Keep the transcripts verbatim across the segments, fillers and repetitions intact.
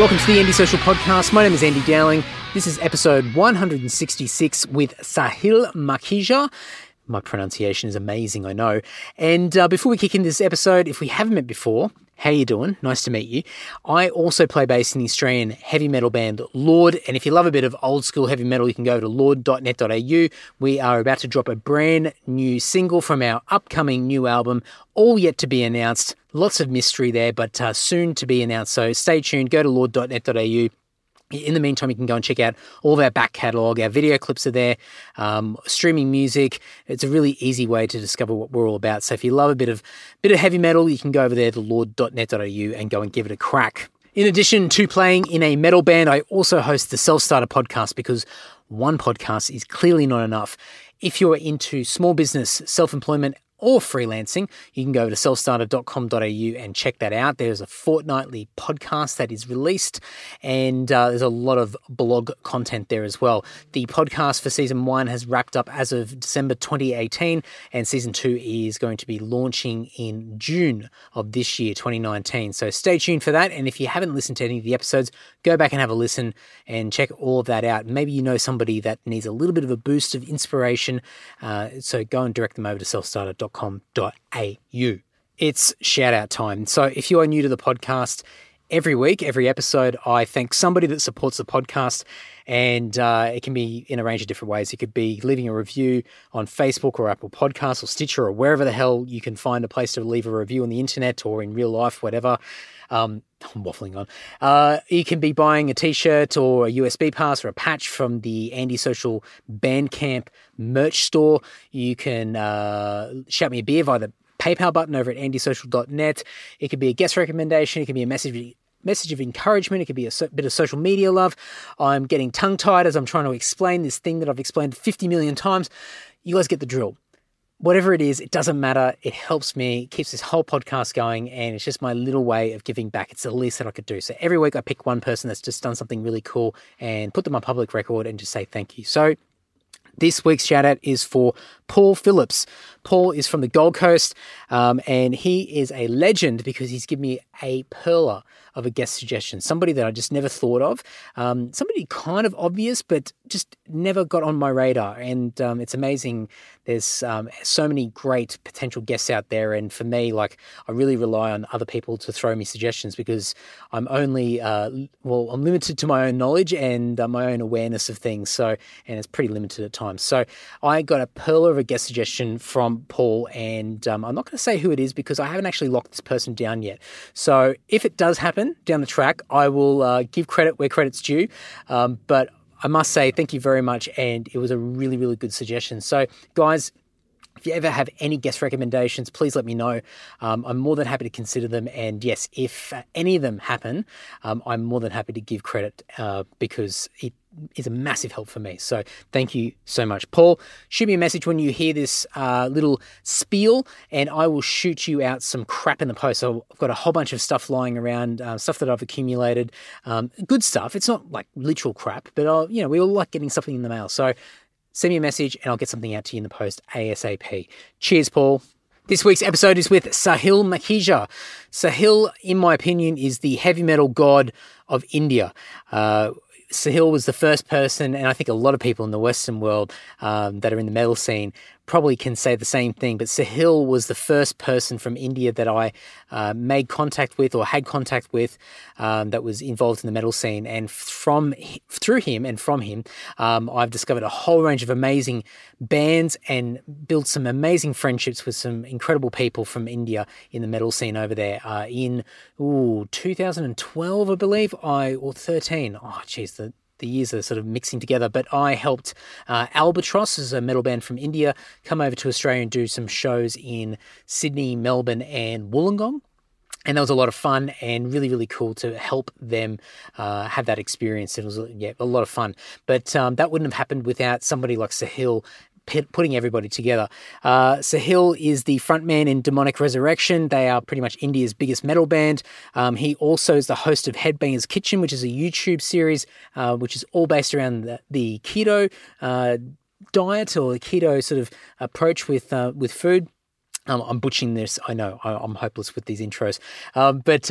Welcome to the Andy Social Podcast. My name is Andy Dowling. This is episode one hundred sixty-six with Sahil Makhija. My pronunciation is amazing, I know. And uh, before we kick into this episode, if we haven't met before, how you doing? Nice to meet you. I also play bass in the Australian heavy metal band Lord, and if you love a bit of old school heavy metal, you can go to lord dot net dot a u. We are about to drop a brand new single from our upcoming new album, all yet to be announced. Lots of mystery there, but uh, soon to be announced. So stay tuned. Go to lord dot net dot a u. In the meantime, you can go and check out all of our back catalogue. Our video clips are there, um, streaming music. It's a really easy way to discover what we're all about. So if you love a bit of bit of heavy metal, you can go over there to lord dot net dot a u and go and give it a crack. In addition to playing in a metal band, I also host the Self-Starter podcast because one podcast is clearly not enough. If you're into small business, self-employment, or freelancing, you can go to self starter dot com dot a u and check that out. There's a fortnightly podcast that is released, and uh, there's a lot of blog content there as well. The podcast for season one has wrapped up as of December twenty eighteen, and season two is going to be launching in June of this year, twenty nineteen. So stay tuned for that. And if you haven't listened to any of the episodes, go back and have a listen and check all of that out. Maybe you know somebody that needs a little bit of a boost of inspiration. Uh, so go and direct them over to self starter dot com dot a u. It's shout out time. So if you are new to the podcast, every week, every episode, I thank somebody that supports the podcast, and uh, it can be in a range of different ways. It could be leaving a review on Facebook or Apple Podcasts or Stitcher or wherever the hell you can find a place to leave a review on the internet or in real life, whatever. Um, I'm waffling on. Uh, you can be buying a t-shirt or a U S B pass or a patch from the Andy Social Bandcamp merch store. You can uh, shout me a beer via the PayPal button over at andy social dot net. It could be a guest recommendation. It could be a message message of encouragement. It could be a so- bit of social media love. I'm getting tongue-tied as I'm trying to explain this thing that I've explained fifty million times. You guys get the drill. Whatever it is, it doesn't matter. It helps me, keeps this whole podcast going, and it's just my little way of giving back. It's the least that I could do. So every week I pick one person that's just done something really cool and put them on public record and just say thank you. So this week's shout out is for Paul Phillips. Paul is from the Gold Coast, um, and he is a legend because he's given me a perler of a guest suggestion, somebody that I just never thought of, um, somebody kind of obvious, but just never got on my radar. And um, it's amazing. There's um, so many great potential guests out there. And for me, like, I really rely on other people to throw me suggestions because I'm only, uh, well, I'm limited to my own knowledge and uh, my own awareness of things. So, and it's pretty limited at times. So I got a perler of a guest suggestion from Paul, and um, I'm not going to say who it is because I haven't actually locked this person down yet. So if it does happen down the track, I will uh, give credit where credit's due. Um, but I must say thank you very much, and it was a really, really good suggestion. So guys, if you ever have any guest recommendations, please let me know. Um, I'm more than happy to consider them. And yes, if uh, any of them happen, um, I'm more than happy to give credit uh, because it is a massive help for me. So thank you so much. Paul, shoot me a message when you hear this uh, little spiel, and I will shoot you out some crap in the post. So I've got a whole bunch of stuff lying around, uh, stuff that I've accumulated, um, good stuff. It's not like literal crap, but I'll, you know, we all like getting something in the mail. So send me a message and I'll get something out to you in the post ASAP. Cheers, Paul. This week's episode is with Sahil Makhija. Sahil, in my opinion, is the heavy metal god of India. Uh, Sahil was the first person, and I think a lot of people in the Western world um, that are in the metal scene probably can say the same thing, but Sahil was the first person from India that I uh, made contact with or had contact with um, that was involved in the metal scene. And from through him and from him, um, I've discovered a whole range of amazing bands and built some amazing friendships with some incredible people from India in the metal scene over there. Uh, in ooh, two thousand twelve, I believe, I or thirteen. Oh, geez, the The years are sort of mixing together, but I helped uh, Albatross, as a metal band from India, come over to Australia and do some shows in Sydney, Melbourne, and Wollongong. And that was a lot of fun and really, really cool to help them uh, have that experience. It was, yeah, a lot of fun. But um, that wouldn't have happened without somebody like Sahil putting everybody together. Uh, Sahil is the frontman in Demonic Resurrection. They are pretty much India's biggest metal band. Um, he also is the host of Headbangers Kitchen, which is a YouTube series, uh, which is all based around the, the keto uh, diet or the keto sort of approach with uh, with food. Um, I'm butchering this. I know I, I'm hopeless with these intros, um, but uh,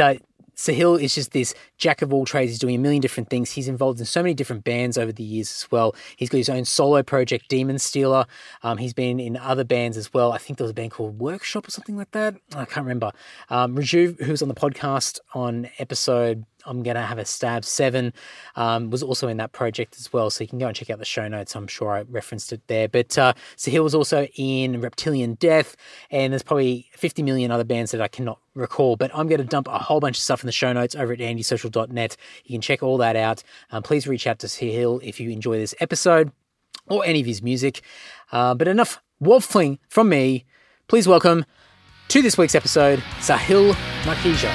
Sahil is just this jack of all trades. He's doing a million different things. He's involved in so many different bands over the years as well. He's got his own solo project, Demon Stealer. Um, he's been in other bands as well. I think there was a band called Workshop or something like that. I can't remember. Um, Raju, who's on the podcast on episode, I'm going to have a stab seven, um, was also in that project as well. So you can go and check out the show notes. I'm sure I referenced it there. But uh, Sahil was also in Reptilian Death, and there's probably fifty million other bands that I cannot recall. But I'm going to dump a whole bunch of stuff in the show notes over at andy social dot net. You can check all that out. Um, please reach out to Sahil if you enjoy this episode or any of his music. Uh, but enough waffling from me. Please welcome to this week's episode, Sahil Makhija.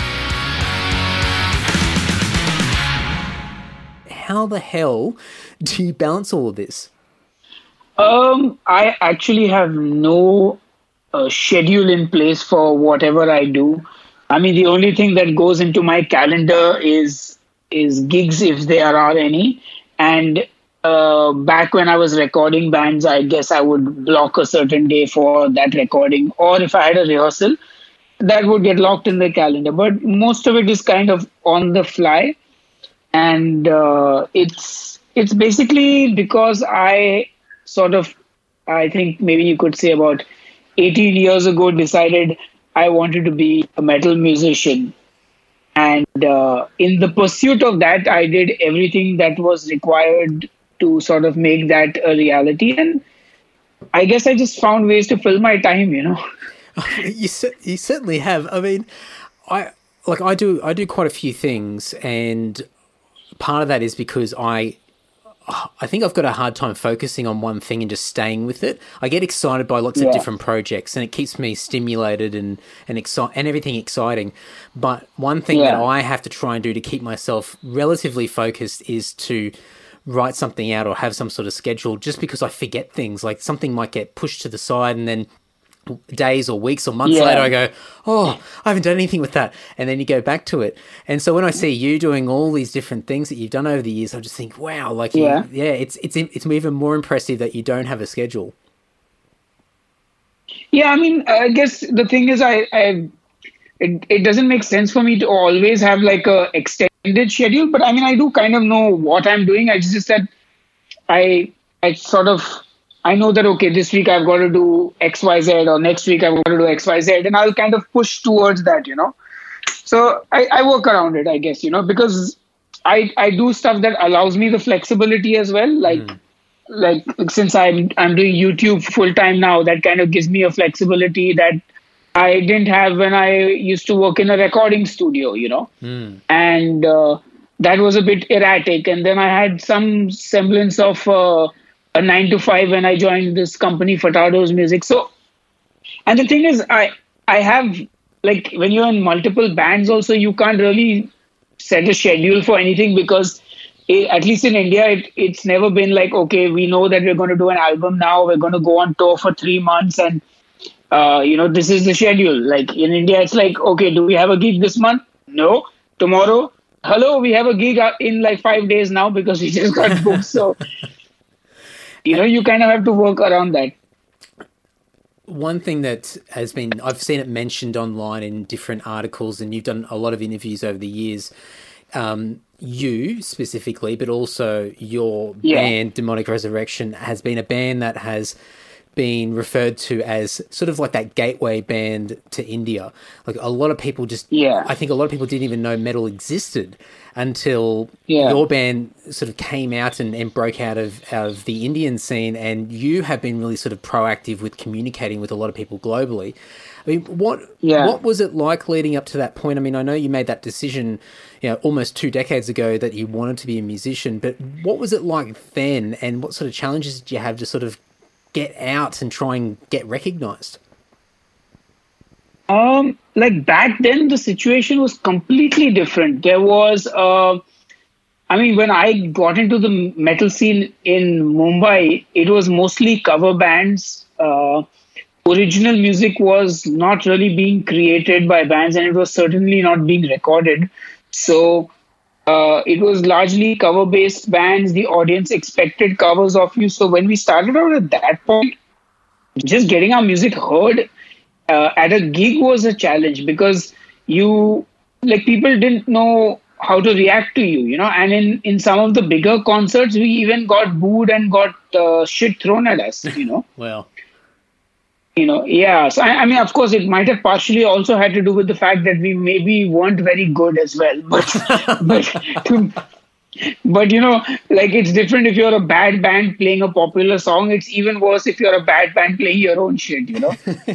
How the hell do you balance all of this? Um, I actually have no uh, schedule in place for whatever I do. I mean, the only thing that goes into my calendar is is gigs, if there are any. And uh, back when I was recording bands, I guess I would block a certain day for that recording. Or if I had a rehearsal, that would get locked in the calendar. But most of it is kind of on the fly. And uh, it's it's basically because I sort of, I think maybe you could say about eighteen years ago, decided I wanted to be a metal musician. And uh, in the pursuit of that, I did everything that was required to sort of make that a reality. And I guess I just found ways to fill my time, you know. you, you certainly have. I mean, I like I do I do quite a few things, and part of that is because I I think I've got a hard time focusing on one thing and just staying with it. I get excited by lots yeah. of different projects, and it keeps me stimulated and and exci- and everything exciting. But one thing yeah. that I have to try and do to keep myself relatively focused is to write something out or have some sort of schedule, just because I forget things. Like something might get pushed to the side, and then days or weeks or months yeah. later I go, oh, I haven't done anything with that, and then you go back to it. And so when I see you doing all these different things that you've done over the years, I just think, wow, like yeah, you, yeah it's it's it's even more impressive that you don't have a schedule. Yeah, I mean, I guess the thing is, I, I it, it doesn't make sense for me to always have like a extended schedule, but I mean, I do kind of know what I'm doing. I just said I I sort of I know that, okay, this week I've got to do X, Y, Z, or next week I've got to do X, Y, Z, and I'll kind of push towards that, you know. So I, I work around it, I guess, you know, because I I do stuff that allows me the flexibility as well. Like, mm. like since I'm, I'm doing YouTube full time now, that kind of gives me a flexibility that I didn't have when I used to work in a recording studio, you know. Mm. And uh, that was a bit erratic. And then I had some semblance of Uh, a nine to five when I joined this company, Furtado's Music. So, and the thing is, I I have, like, when you're in multiple bands also, you can't really set a schedule for anything, because it, at least in India, it, it's never been like, okay, we know that we're going to do an album now, we're going to go on tour for three months and, uh, you know, this is the schedule. Like in India, it's like, okay, do we have a gig this month? No. Tomorrow? Hello, we have a gig in like five days now because we just got booked. So, you know, you kind of have to work around that. One thing that has been, I've seen it mentioned online in different articles, and you've done a lot of interviews over the years, um, you specifically, but also your yeah. band, Demonic Resurrection, has been a band that has been referred to as sort of like that gateway band to India. Like a lot of people just, yeah. I think a lot of people didn't even know metal existed until yeah. your band sort of came out and, and broke out of, out of the Indian scene, and you have been really sort of proactive with communicating with a lot of people globally. I mean, what yeah. what was it like leading up to that point? I mean, I know you made that decision, you know, almost two decades ago that you wanted to be a musician, but what was it like then, and what sort of challenges did you have to sort of get out and try and get recognized? Um, like back then, the situation was completely different. There was, uh, I mean, when I got into the metal scene in Mumbai, it was mostly cover bands. Uh, original music was not really being created by bands, and it was certainly not being recorded. So uh, it was largely cover-based bands. The audience expected covers of you. So when we started out at that point, just getting our music heard Uh, at a gig was a challenge, because you like people didn't know how to react to you, you know. And in in some of the bigger concerts, we even got booed and got uh, shit thrown at us, you know. Well, you know, yeah. So I, I mean, of course, it might have partially also had to do with the fact that we maybe weren't very good as well. But but to, but you know, like it's different if you're a bad band playing a popular song. It's even worse if you're a bad band playing your own shit, you know.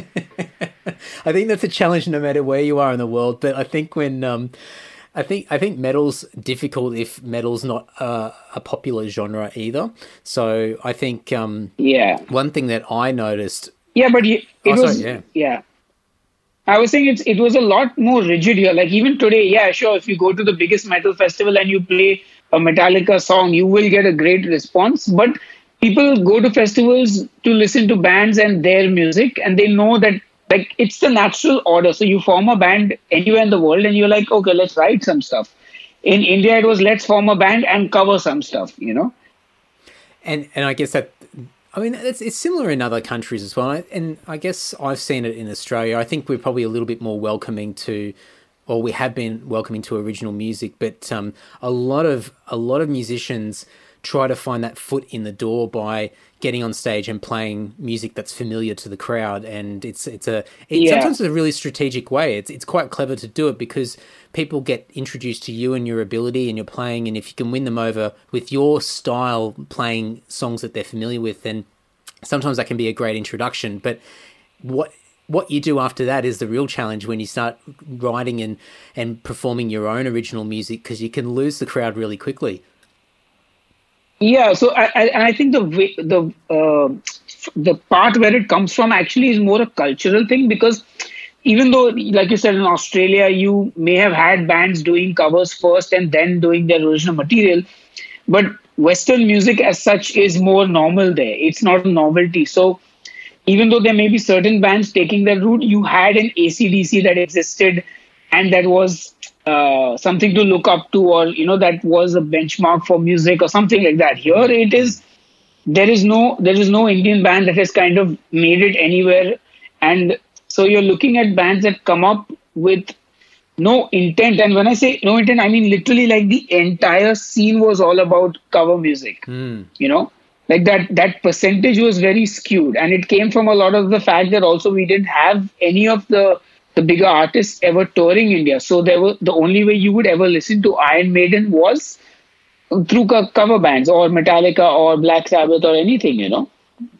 I think that's a challenge no matter where you are in the world. But I think when um, I think I think metal's difficult if metal's not uh, a popular genre either. So I think um, yeah, one thing that I noticed. Yeah, but it oh, was sorry, yeah. yeah. I was saying it's it was a lot more rigid here. Like even today, yeah, sure. If you go to the biggest metal festival and you play a Metallica song, you will get a great response. But people go to festivals to listen to bands and their music, and they know that like it's the natural order. So you form a band anywhere in the world, and you're like, okay, let's write some stuff. In India, it was let's form a band and cover some stuff, you know. And and I guess that. I mean, it's, it's similar in other countries as well. And I guess I've seen it in Australia. I think we're probably a little bit more welcoming to, or we have been welcoming to original music. But um, a lot of a lot of musicians try to find that foot in the door by getting on stage and playing music that's familiar to the crowd. And it's it's a it, yeah. sometimes it's a really strategic way. It's it's quite clever to do it because people get introduced to you and your ability and your playing, and if you can win them over with your style playing songs that they're familiar with, then sometimes that can be a great introduction. But what what you do after that is the real challenge when you start writing and, and performing your own original music, because you can lose the crowd really quickly. Yeah, so I, I, and I think the way, the uh, the part where it comes from actually is more a cultural thing, because even though, like you said, in Australia, you may have had bands doing covers first and then doing their original material, but Western music as such is more normal there. It's not a novelty. So even though there may be certain bands taking that route, you had an A C D C that existed and that was uh, something to look up to, or, you know, that was a benchmark for music or something like that. Here it is, there is no, there is no Indian band that has kind of made it anywhere. And so you're looking at bands that come up with no intent. And when I say no intent, I mean literally like the entire scene was all about cover music, mm. you know, like that, that percentage was very skewed. And it came from a lot of the fact that also we didn't have any of the, the bigger artists ever touring India. So there were, the only way you would ever listen to Iron Maiden was through co- cover bands or Metallica or Black Sabbath or anything, you know.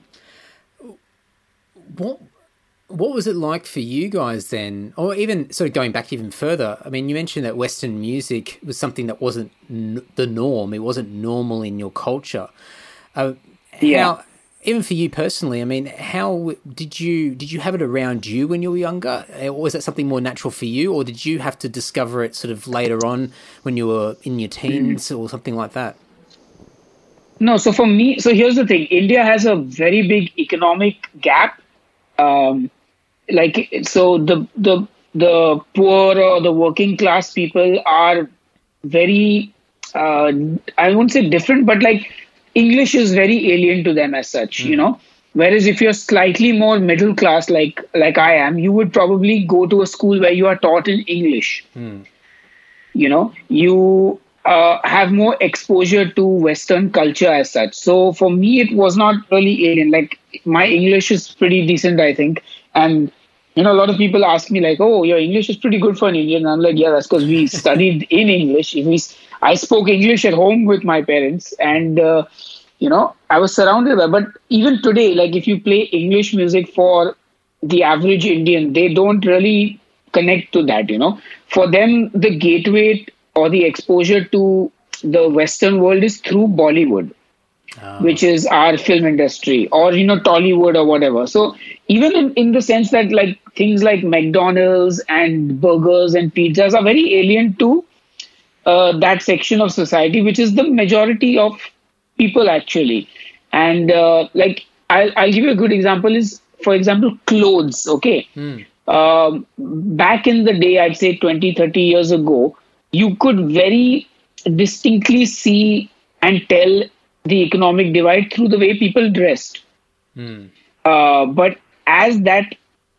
What What was it like for you guys then? Or even sort of going back even further, I mean, you mentioned that Western music was something that wasn't n- the norm. It wasn't normal in your culture. Uh, yeah. How, even for you personally, I mean, how did you did you have it around you when you were younger? Or was that something more natural for you? Or did you have to discover it sort of later on when you were in your teens mm. or something like that? No, so for me, so here's the thing. India has a very big economic gap. Um, like, so the, the, the poor or the working class people are very, uh, I won't say different, but like English is very alien to them as such, mm. you know, whereas if you're slightly more middle class, like, like I am, you would probably go to a school where you are taught in English, mm. you know, you, uh, have more exposure to Western culture as such. So for me, it was not really alien. Like my English is pretty decent, I think. And, you know, a lot of people ask me like, oh, your English is pretty good for an Indian. And I'm like, yeah, that's because we studied in English. We, I spoke English at home with my parents and, uh, you know, I was surrounded by, but even today, like if you play English music for the average Indian, they don't really connect to that, you know. For them, the gateway or the exposure to the Western world is through Bollywood. Oh. Which is our film industry, or, you know, Tollywood or whatever. So even in, in the sense that like things like McDonald's and burgers and pizzas are very alien to uh, that section of society, which is the majority of people actually. And uh, like I'll, I'll give you a good example is, for example, clothes. Okay. Mm. Um, back in the day, I'd say twenty, thirty years ago, you could very distinctly see and tell the economic divide through the way people dressed. Mm. Uh, but as that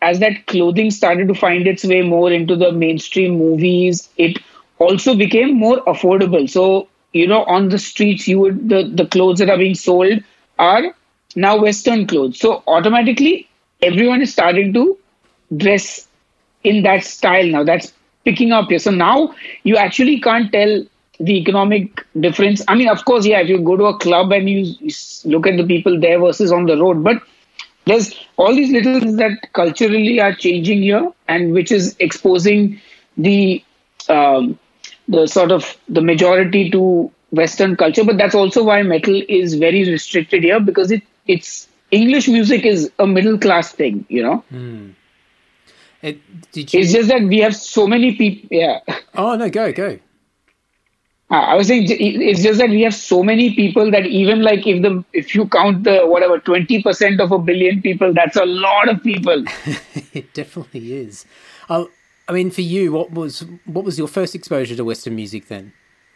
as that clothing started to find its way more into the mainstream movies, it also became more affordable. So, you know, on the streets, you would the, the clothes that are being sold are now Western clothes. So automatically, everyone is starting to dress in that style now. That's picking up here. So now you actually can't tell the economic difference. I mean, of course, yeah, if you go to a club and you look at the people there versus on the road, but there's all these little things that culturally are changing here, and which is exposing the um, the sort of the majority to Western culture. But that's also why metal is very restricted here, because it it's English music is a middle class thing, you know. Mm. It, did you... It's just that we have so many people. Yeah. Oh no, go go. I was saying it's just that we have so many people that even like if the if you count the whatever twenty percent of a billion people, that's a lot of people. It definitely is. Uh, I mean, for you, what was what was your first exposure to Western music then?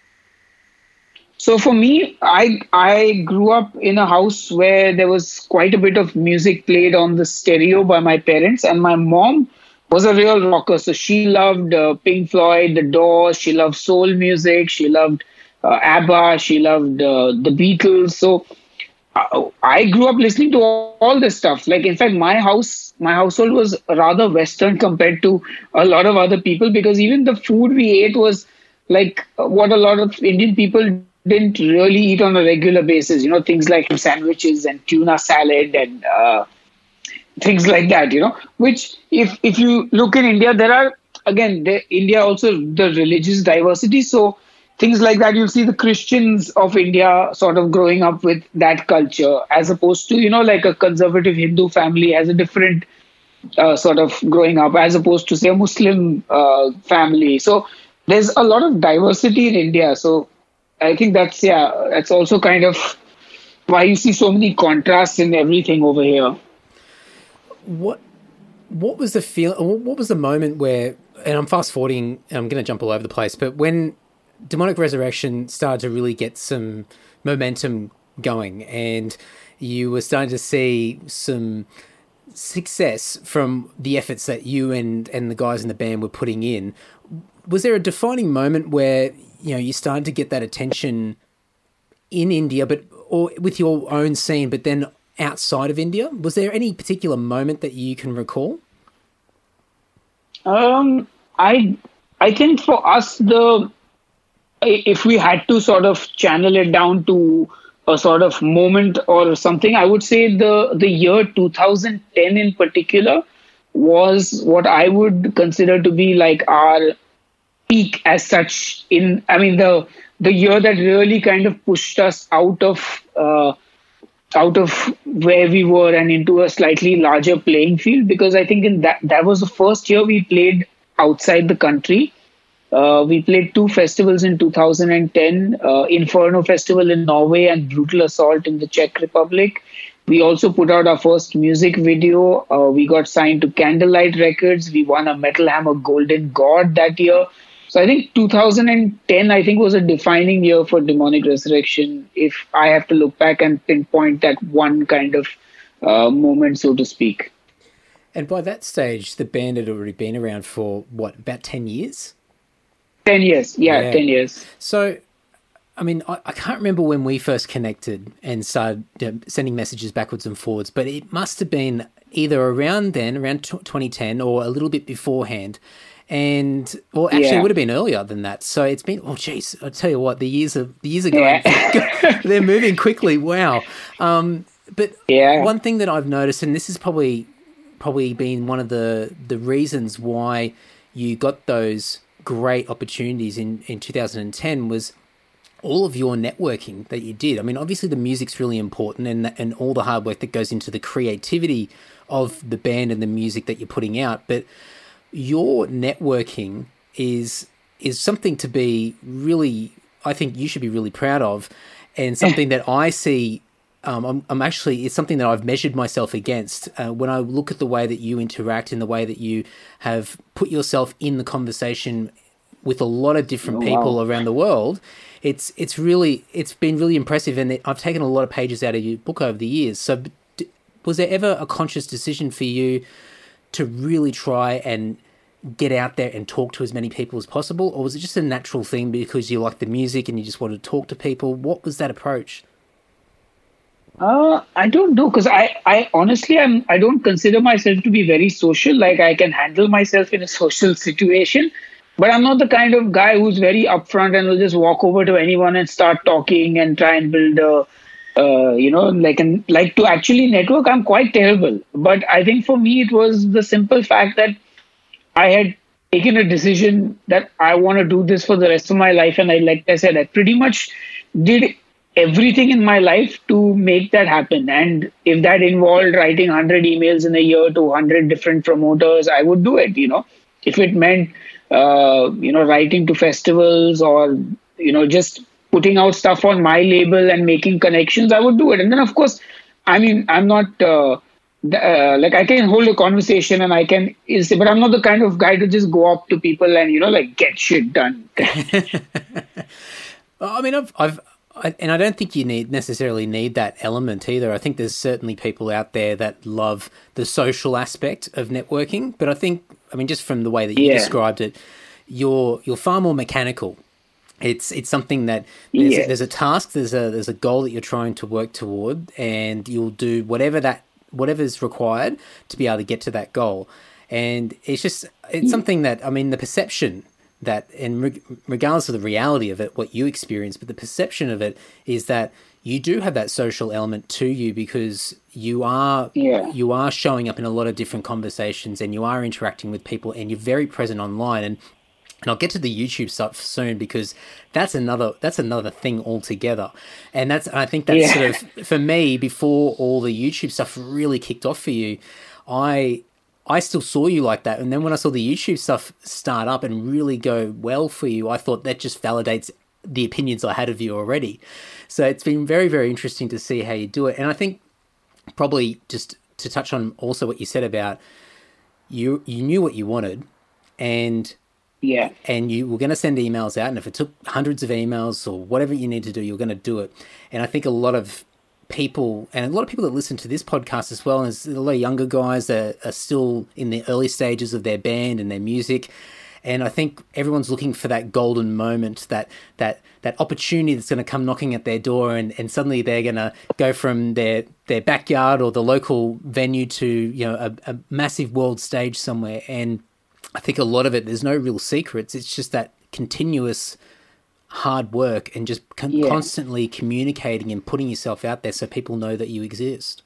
So for me, I I grew up in a house where there was quite a bit of music played on the stereo by my parents, and my mom was a real rocker. So she loved uh, Pink Floyd, The Doors. She loved soul music. She loved uh, ABBA. She loved uh, the Beatles. So uh, I grew up listening to all, all this stuff. Like, in fact, my house, my household was rather Western compared to a lot of other people, because even the food we ate was like what a lot of Indian people didn't really eat on a regular basis. You know, things like sandwiches and tuna salad and uh, things like that, you know, which if, if you look in India, there are, again, the, India also the religious diversity. So things like that, you'll see the Christians of India sort of growing up with that culture, as opposed to, you know, like a conservative Hindu family has a different uh, sort of growing up, as opposed to, say, a Muslim uh, family. So there's a lot of diversity in India. So I think that's, yeah, that's also kind of why you see so many contrasts in everything over here. What what was the feel? What was the moment where? And I'm fast forwarding. I'm going to jump all over the place. But when Demonic Resurrection started to really get some momentum going, and you were starting to see some success from the efforts that you and and the guys in the band were putting in, was there a defining moment where you know you started to get that attention in India, but or with your own scene, but then outside of India? Was there any particular moment that you can recall? Um, I I think for us, the if we had to sort of channel it down to a sort of moment or something, I would say the the year two thousand ten in particular was what I would consider to be like our peak as such. In I mean the the year that really kind of pushed us out of. Uh, out of where we were and into a slightly larger playing field, because I think in that that was the first year we played outside the country. Uh, we played two festivals in two thousand ten, uh, Inferno Festival in Norway and Brutal Assault in the Czech Republic. We also put out our first music video. Uh, we got signed to Candlelight Records. We won a Metal Hammer Golden God that year. So I think two thousand ten, I think, was a defining year for Demonic Resurrection, if I have to look back and pinpoint that one kind of uh, moment, so to speak. And by that stage, the band had already been around for, what, about ten years? ten years, yeah, yeah. ten years. So, I mean, I, I can't remember when we first connected and started you know, sending messages backwards and forwards, but it must have been either around then, around twenty ten, or a little bit beforehand. And well, actually, yeah. It would have been earlier than that. So it's been oh, geez, I'll tell you what, the years are the years are going, yeah. They're moving quickly. Wow. Um, but yeah. One thing that I've noticed, and this has probably probably been one of the the reasons why you got those great opportunities in in two thousand ten, was all of your networking that you did. I mean, obviously the music's really important, and and all the hard work that goes into the creativity of the band and the music that you're putting out, but your networking is is something to be really, I think you should be really proud of, and something that I see. Um, I'm, I'm actually it's something that I've measured myself against uh, when I look at the way that you interact and the way that you have put yourself in the conversation with a lot of different oh, people wow. around the world. It's it's really it's been really impressive, and I've taken a lot of pages out of your book over the years. So, was there ever a conscious decision for you to really try and get out there and talk to as many people as possible? Or was it just a natural thing because you like the music and you just wanted to talk to people? What was that approach? Uh, I don't know, because I, I honestly, I'm, I don't consider myself to be very social. Like, I can handle myself in a social situation, but I'm not the kind of guy who's very upfront and will just walk over to anyone and start talking and try and build a, uh, you know, like, an, like to actually network. I'm quite terrible. But I think for me, it was the simple fact that I had taken a decision that I want to do this for the rest of my life. And I, like I said, I pretty much did everything in my life to make that happen. And if that involved writing one hundred emails in a year to one hundred different promoters, I would do it. You know, if it meant, uh, you know, writing to festivals or, you know, just putting out stuff on my label and making connections, I would do it. And then, of course, I mean, I'm not uh, uh, like I can hold a conversation and I can, but I'm not the kind of guy to just go up to people and, you know, like get shit done. I mean, I've, I've, I, and I don't think you need necessarily need that element either. I think there's certainly people out there that love the social aspect of networking, but I think, I mean, just from the way that you yeah. described it, you're you're far more mechanical. It's it's something that there's, yeah. there's a task, there's a there's a goal that you're trying to work toward, and you'll do whatever that whatever's required to be able to get to that goal. And it's just it's yeah. something that, I mean, the perception that, and regardless of the reality of it, what you experience, but the perception of it is that you do have that social element to you because you are yeah. you are showing up in a lot of different conversations and you are interacting with people and you're very present online. And and I'll get to the YouTube stuff soon because that's another that's another thing altogether. And that's I think that's yeah. sort of, for me, before all the YouTube stuff really kicked off for you, I I still saw you like that. And then when I saw the YouTube stuff start up and really go well for you, I thought that just validates the opinions I had of you already. So it's been very, very interesting to see how you do it. And I think probably just to touch on also what you said about you, you knew what you wanted and yeah, and you were going to send emails out. And if it took hundreds of emails or whatever you need to do, you're going to do it. And I think a lot of people, and a lot of people that listen to this podcast as well, and there's a lot of younger guys that are still in the early stages of their band and their music. And I think everyone's looking for that golden moment, that that that opportunity that's going to come knocking at their door, and, and suddenly they're going to go from their, their backyard or the local venue to, you know, a, a massive world stage somewhere. And I think a lot of it, there's no real secrets. It's just that continuous hard work and just con- yeah. constantly communicating and putting yourself out there so people know that you exist.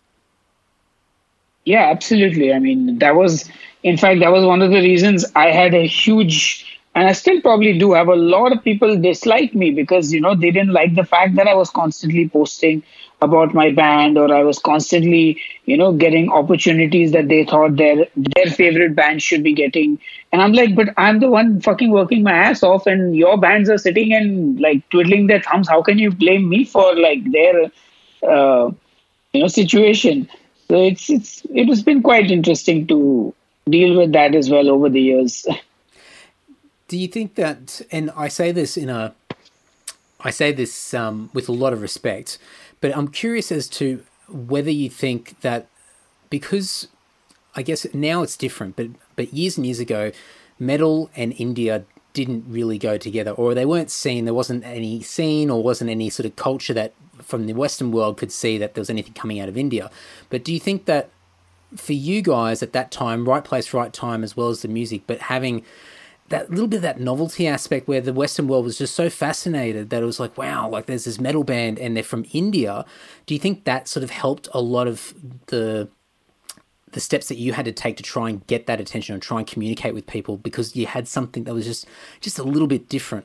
Yeah, absolutely. I mean, that was, in fact, that was one of the reasons I had a huge, and I still probably do have a lot of people dislike me because, you know, they didn't like the fact that I was constantly posting about my band, or I was constantly, you know, getting opportunities that they thought their their favorite band should be getting. And I'm like, but I'm the one fucking working my ass off and your bands are sitting and like twiddling their thumbs. How can you blame me for like their, uh, you know, situation? So it's, it's, it has been quite interesting to deal with that as well over the years. Do you think that, and I say this in a, I say this um, with a lot of respect, but I'm curious as to whether you think that, because I guess now it's different, but but years and years ago, metal and India didn't really go together, or they weren't seen. There wasn't any scene or wasn't any sort of culture that from the Western world could see that there was anything coming out of India. But do you think that for you guys at that time, right place, right time, as well as the music, but having that little bit of that novelty aspect where the Western world was just so fascinated that it was like, wow, like there's this metal band and they're from India. Do you think that sort of helped a lot of the the steps that you had to take to try and get that attention and try and communicate with people because you had something that was just, just a little bit different?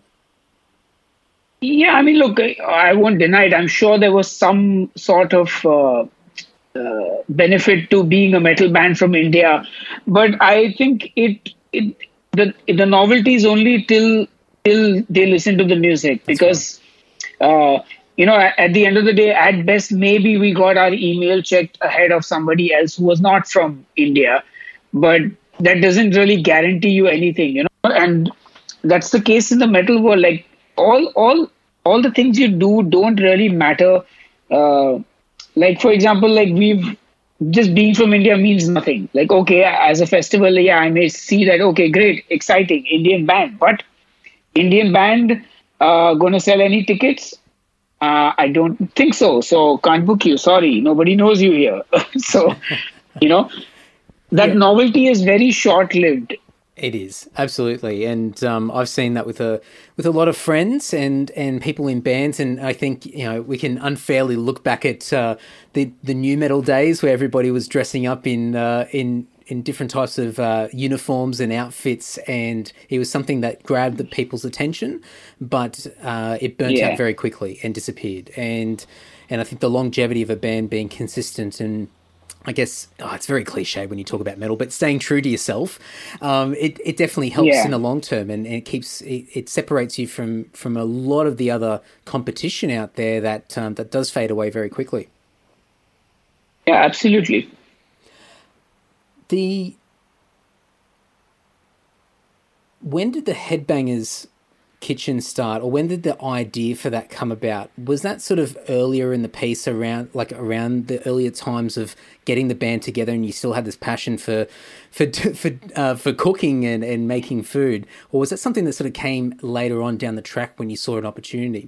Yeah, I mean, look, I won't deny it. I'm sure there was some sort of uh, uh, benefit to being a metal band from India, but I think it it the the novelty is only till till they listen to the music. That's because right. uh, you know, at the end of the day, at best, maybe we got our email checked ahead of somebody else who was not from India, but that doesn't really guarantee you anything, you know. And that's the case in the metal world. Like all all all the things you do don't really matter. Uh, like for example, like we've just being from India means nothing. Like, okay, as a festival, yeah, I may see that, okay, great, exciting, Indian band. But Indian band uh, going to sell any tickets? Uh, I don't think so. So can't book you. Sorry, nobody knows you here. So, you know, that Yeah. novelty is very short-lived. It is, absolutely, and um, I've seen that with a with a lot of friends and, and people in bands, and I think, you know, we can unfairly look back at uh, the the new metal days where everybody was dressing up in uh, in in different types of uh, uniforms and outfits, and it was something that grabbed the people's attention, but uh, it burnt Yeah. out very quickly and disappeared. And and I think the longevity of a band being consistent and, I guess, oh, it's very cliche when you talk about metal, but staying true to yourself, um, it, it definitely helps Yeah. in the long term, and, and it keeps it, it separates you from from a lot of the other competition out there that um, that does fade away very quickly. Yeah, absolutely. The when did the Headbangers Kitchen start, or when did the idea for that come about? Was that sort of earlier in the piece, around like around the earlier times of getting the band together, and you still had this passion for for for uh, for cooking and, and making food, or was that something that sort of came later on down the track when you saw an opportunity?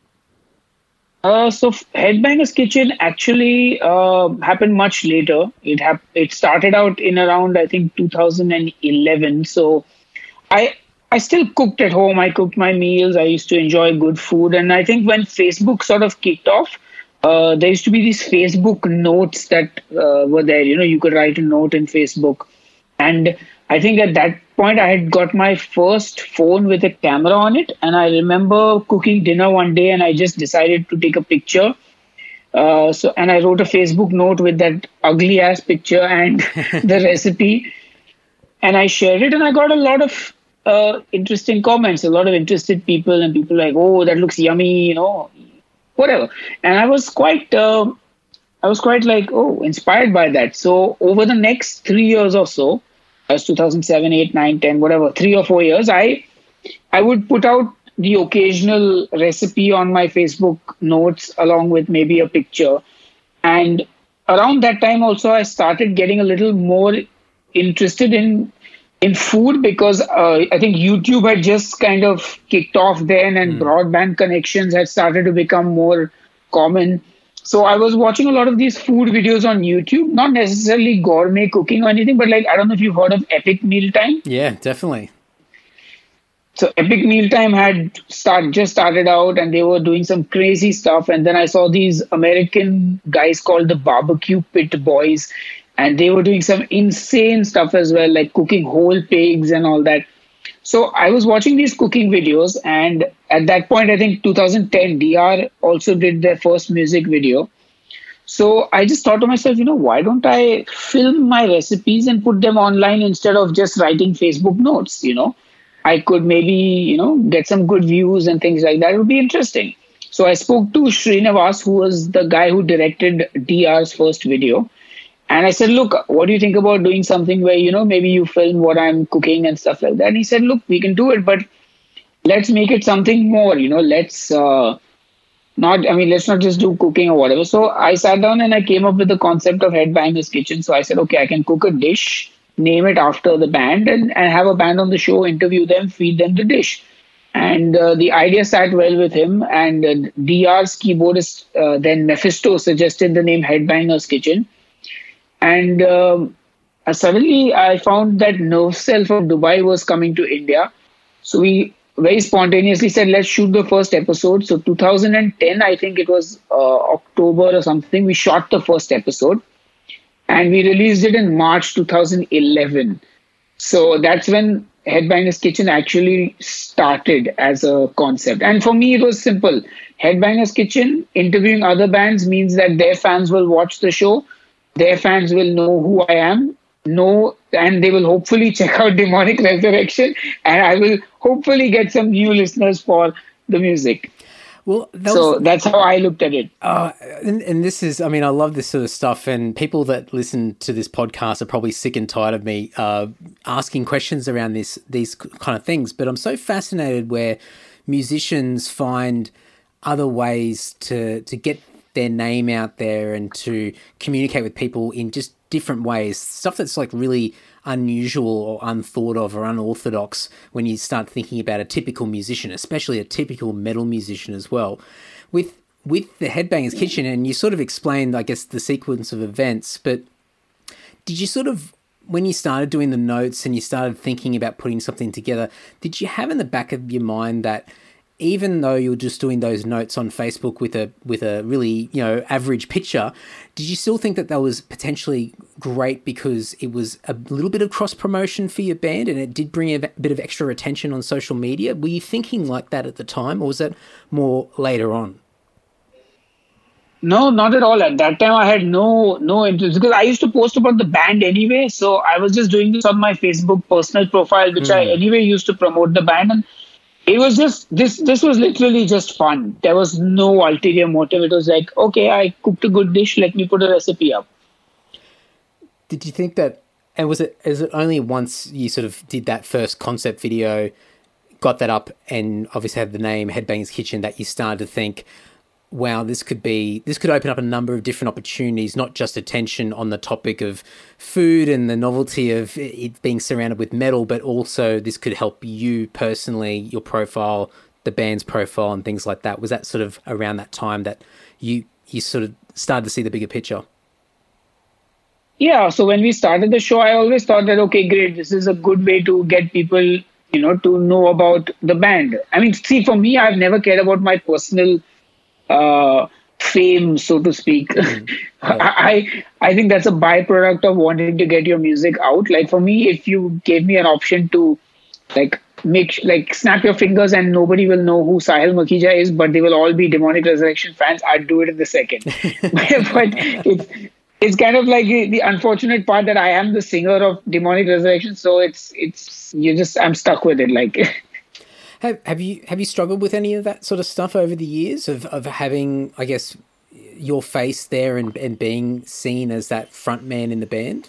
Uh, so Headbangers Kitchen actually uh, happened much later. It hap- it started out in around, I think, two thousand eleven. So I I still cooked at home. I cooked my meals. I used to enjoy good food. And I think when Facebook sort of kicked off, uh, there used to be these Facebook notes that uh, were there. You know, you could write a note in Facebook. And I think at that point, I had got my first phone with a camera on it. And I remember cooking dinner one day, and I just decided to take a picture. Uh, so, and I wrote a Facebook note with that ugly ass picture and the recipe. And I shared it, and I got a lot of uh, interesting comments, a lot of interested people, and people like, oh, that looks yummy, you know, whatever. And I was quite, uh, I was quite like, oh, inspired by that. So over the next three years or so, as two thousand seven, eight, nine, ten, whatever, three or four years, I, I would put out the occasional recipe on my Facebook notes along with maybe a picture. And around that time also, I started getting a little more interested in in food, because uh, I think YouTube had just kind of kicked off then, and mm. broadband connections had started to become more common. So I was watching a lot of these food videos on YouTube, not necessarily gourmet cooking or anything, but like, I don't know if you've heard of Epic Mealtime. Yeah, definitely. So Epic Mealtime had start just started out, and they were doing some crazy stuff. And then I saw these American guys called the Barbecue Pit Boys, and they were doing some insane stuff as well, like cooking whole pigs and all that. So I was watching these cooking videos, and at that point, I think two thousand ten, D R also did their first music video. So I just thought to myself, you know, why don't I film my recipes and put them online instead of just writing Facebook notes, you know? I could maybe, you know, get some good views and things like that. It would be interesting. So I spoke to Srinivas, who was the guy who directed D R's first video. And I said, look, what do you think about doing something where, you know, maybe you film what I'm cooking and stuff like that? And he said, look, we can do it, but let's make it something more, you know, let's uh, not, I mean, let's not just do cooking or whatever. So I sat down and I came up with the concept of Headbangers Kitchen. So I said, okay, I can cook a dish, name it after the band, and, and have a band on the show, interview them, feed them the dish. And uh, the idea sat well with him. And uh, D R's keyboardist, uh, then Mephisto, suggested the name Headbangers Kitchen. And um, uh, suddenly I found that Nerve Cell from Dubai was coming to India. So we very spontaneously said, let's shoot the first episode. So two thousand ten, I think it was uh, October or something, we shot the first episode. And we released it in March two thousand eleven. So that's when Headbangers Kitchen actually started as a concept. And for me, it was simple. Headbangers Kitchen, interviewing other bands means that their fans will watch the show. Their fans will know who I am, know, and they will hopefully check out Demonic Resurrection, and I will hopefully get some new listeners for the music. Well, that so was, that's how I looked at it. Uh, and, and this is, I mean, I love this sort of stuff, and people that listen to this podcast are probably sick and tired of me uh, asking questions around this, these kind of things. But I'm so fascinated where musicians find other ways to to get their name out there and to communicate with people in just different ways, stuff that's like really unusual or unthought of or unorthodox when you start thinking about a typical musician, especially a typical metal musician as well. With with the Headbangers Kitchen, and you sort of explained, I guess, the sequence of events, but did you sort of, when you started doing the notes and you started thinking about putting something together, did you have in the back of your mind that even though you're just doing those notes on Facebook with a with a really, you know, average picture, did you still think that that was potentially great because it was a little bit of cross promotion for your band and it did bring a bit of extra attention on social media? Were you thinking like that at the time, or was that more later on? No, not at all. At that time, I had no no interest because I used to post about the band anyway. So I was just doing this on my Facebook personal profile, which mm. I anyway used to promote the band. And it was just, this This was literally just fun. There was no ulterior motive. It was like, okay, I cooked a good dish. Let me put a recipe up. Did you think that, and was it, is it only once you sort of did that first concept video, got that up and obviously had the name Headbangers Kitchen, that you started to think, wow, this could be, this could open up a number of different opportunities, not just attention on the topic of food and the novelty of it being surrounded with metal, but also this could help you personally, your profile, the band's profile and things like that? Was that sort of around that time that you, you sort of started to see the bigger picture? Yeah. So when we started the show, I always thought that, okay, great, this is a good way to get people, you know, to know about the band. I mean, see, for me, I've never cared about my personal Uh, fame, so to speak. Mm, right. I I think that's a byproduct of wanting to get your music out. Like for me, if you gave me an option to like make like snap your fingers and nobody will know who Sahil Makhija is, but they will all be Demonic Resurrection fans, I'd do it in the second. But it's it's kind of like the, the unfortunate part that I am the singer of Demonic Resurrection, so it's it's you just I'm stuck with it. Like. Have have you have you struggled with any of that sort of stuff over the years of, of having, I guess, your face there and, and being seen as that front man in the band?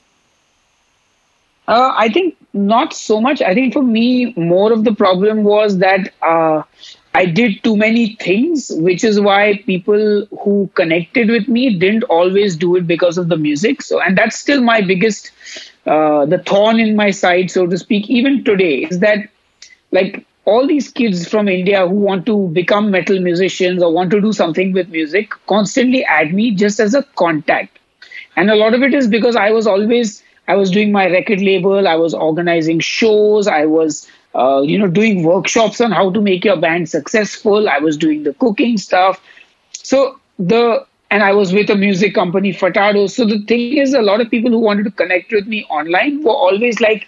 Uh, I think not so much. I think for me, more of the problem was that uh, I did too many things, which is why people who connected with me didn't always do it because of the music. So, and that's still my biggest, uh, the thorn in my side, so to speak, even today, is that like, all these kids from India who want to become metal musicians or want to do something with music constantly add me just as a contact. And a lot of it is because I was always, I was doing my record label, I was organizing shows, I was, uh, you know, doing workshops on how to make your band successful. I was doing the cooking stuff. So the, and I was with a music company, Fatado. So the thing is, a lot of people who wanted to connect with me online were always like,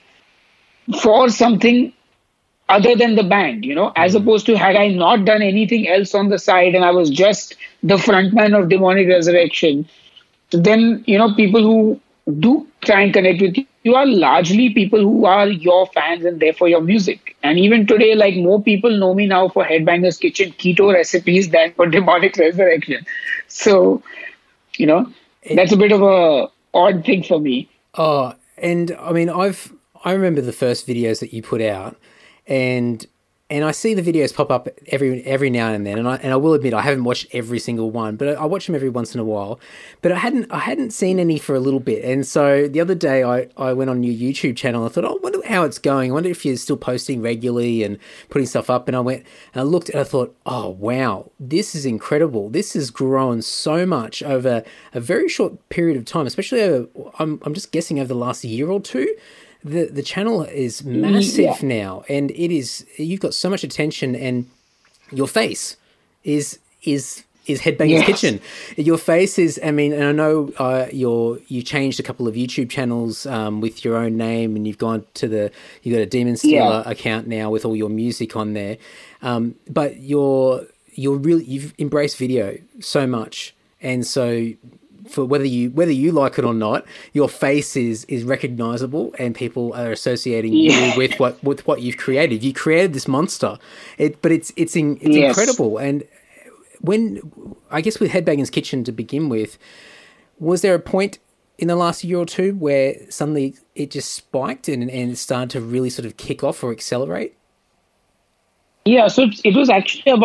for something other than the band, you know, as opposed to had I not done anything else on the side and I was just the frontman of Demonic Resurrection, then, you know, people who do try and connect with you, you are largely people who are your fans and therefore your music. And even today, like more people know me now for Headbangers Kitchen keto recipes than for Demonic Resurrection. So, you know, that's a bit of a odd thing for me. Oh, and I mean, I've, I remember the first videos that you put out, And and I see the videos pop up every every now and then, and I and I will admit I haven't watched every single one, but I watch them every once in a while. But I hadn't I hadn't seen any for a little bit, and so the other day I, I went on your YouTube channel. I thought, oh, I wonder how it's going. I wonder if you're still posting regularly and putting stuff up. And I went and I looked and I thought, oh wow, this is incredible. This has grown so much over a very short period of time, especially over, I'm I'm just guessing over the last year or two. The the channel is massive yeah. now, and it is, you've got so much attention, and your face is is is Headbangers yes. Kitchen. Your face is, I mean, and I know uh, you're you changed a couple of YouTube channels um, with your own name, and you've gone to the you've got a Demon Stealer yeah. account now with all your music on there. Um, but you're you're really you've embraced video so much, and so. For whether you whether you like it or not, your face is is recognizable, and people are associating yeah. you with what with what you've created. You created this monster, it but it's it's in, it's yes. incredible. And when I guess with Headbangers Kitchen to begin with, was there a point in the last year or two where suddenly it just spiked and and it started to really sort of kick off or accelerate? Yeah, so it, it was actually about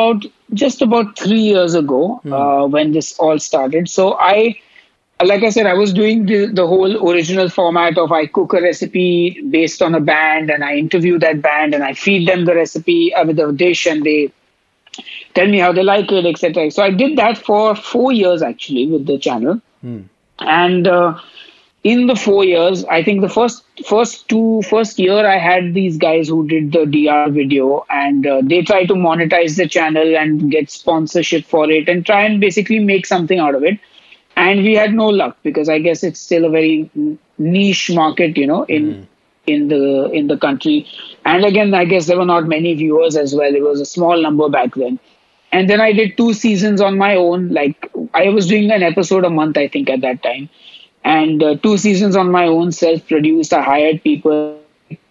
just about three years ago Mm. uh, when this all started. So I, like I said, I was doing the, the whole original format of I cook a recipe based on a band and I interview that band and I feed them the recipe uh, with the dish and they tell me how they like it, et cetera. So I did that for four years actually with the channel. Mm. And uh, in the four years, I think the first first two first year I had these guys who did the D R video and uh, they try to monetize the channel and get sponsorship for it and try and basically make something out of it. And we had no luck because I guess it's still a very niche market, you know, in mm. in the in the country. And again, I guess there were not many viewers as well. It was a small number back then. And then I did two seasons on my own. Like I was doing an episode a month, I think, at that time. And uh, two seasons on my own, self-produced. I hired people.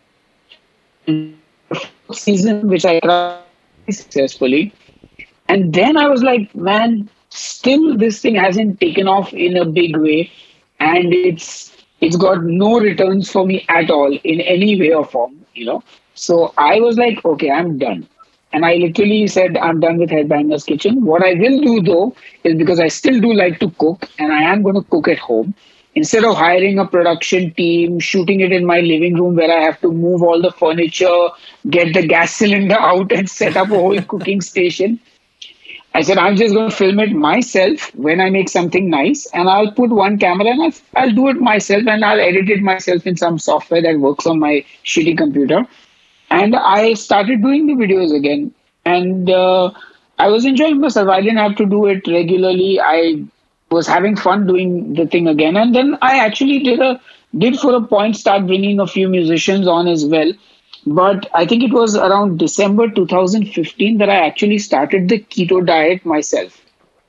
Season, which I tried successfully. And then I was like, man, still this thing hasn't taken off in a big way. And it's it's got no returns for me at all in any way or form, you know. So I was like, okay, I'm done. And I literally said, I'm done with Headbangers Kitchen. What I will do, though, is because I still do like to cook, and I am going to cook at home. Instead of hiring a production team, shooting it in my living room where I have to move all the furniture, get the gas cylinder out and set up a whole cooking station, I said, I'm just going to film it myself when I make something nice, and I'll put one camera and I'll, I'll do it myself and I'll edit it myself in some software that works on my shitty computer. And I started doing the videos again. And uh, I was enjoying myself. I didn't have to do it regularly. I was having fun doing the thing again. And then I actually did a did for a point start bringing a few musicians on as well. But I think it was around December two thousand fifteen that I actually started the keto diet myself.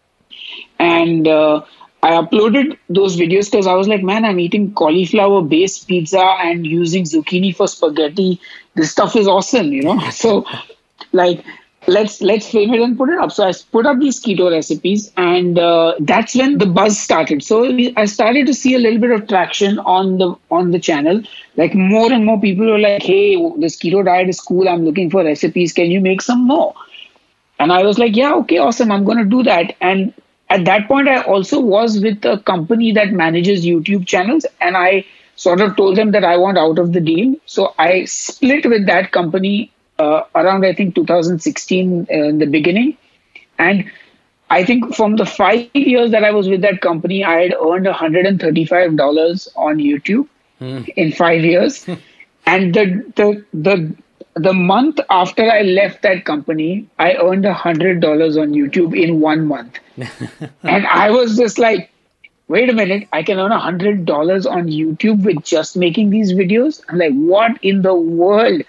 And uh, I uploaded those videos because I was like, man, I'm eating cauliflower-based pizza and using zucchini for spaghetti. This stuff is awesome, you know? So, like, let's let's film it and put it up. So I put up these keto recipes, and uh, that's when the buzz started. So I started to see a little bit of traction on the on the channel. Like more and more people were like, hey, this keto diet is cool. I'm looking for recipes. Can you make some more? And I was like, yeah, okay, awesome. I'm going to do that. And at that point, I also was with a company that manages YouTube channels, and I sort of told them that I want out of the deal. So I split with that company uh, around, I think, two thousand sixteen uh, in the beginning. And I think from the five years that I was with that company, I had earned one hundred thirty-five dollars on YouTube mm. in five years. And the, the, the, the month after I left that company, I earned one hundred dollars on YouTube in one month. And I was just like, wait a minute, I can earn one hundred dollars on YouTube with just making these videos? I'm like, what in the world?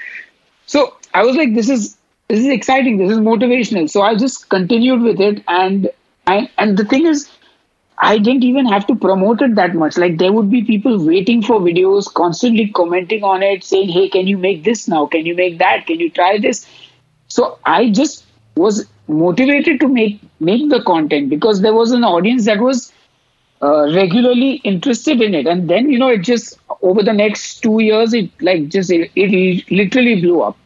So I was like, this is this is exciting. This is motivational. So I just continued with it. And I, and the thing is, I didn't even have to promote it that much. Like there would be people waiting for videos, constantly commenting on it, saying, hey, can you make this now? Can you make that? Can you try this? So I just was motivated to make, make the content because there was an audience that was uh, regularly interested in it. And then, you know, it just, over the next two years, it like just, it, it literally blew up.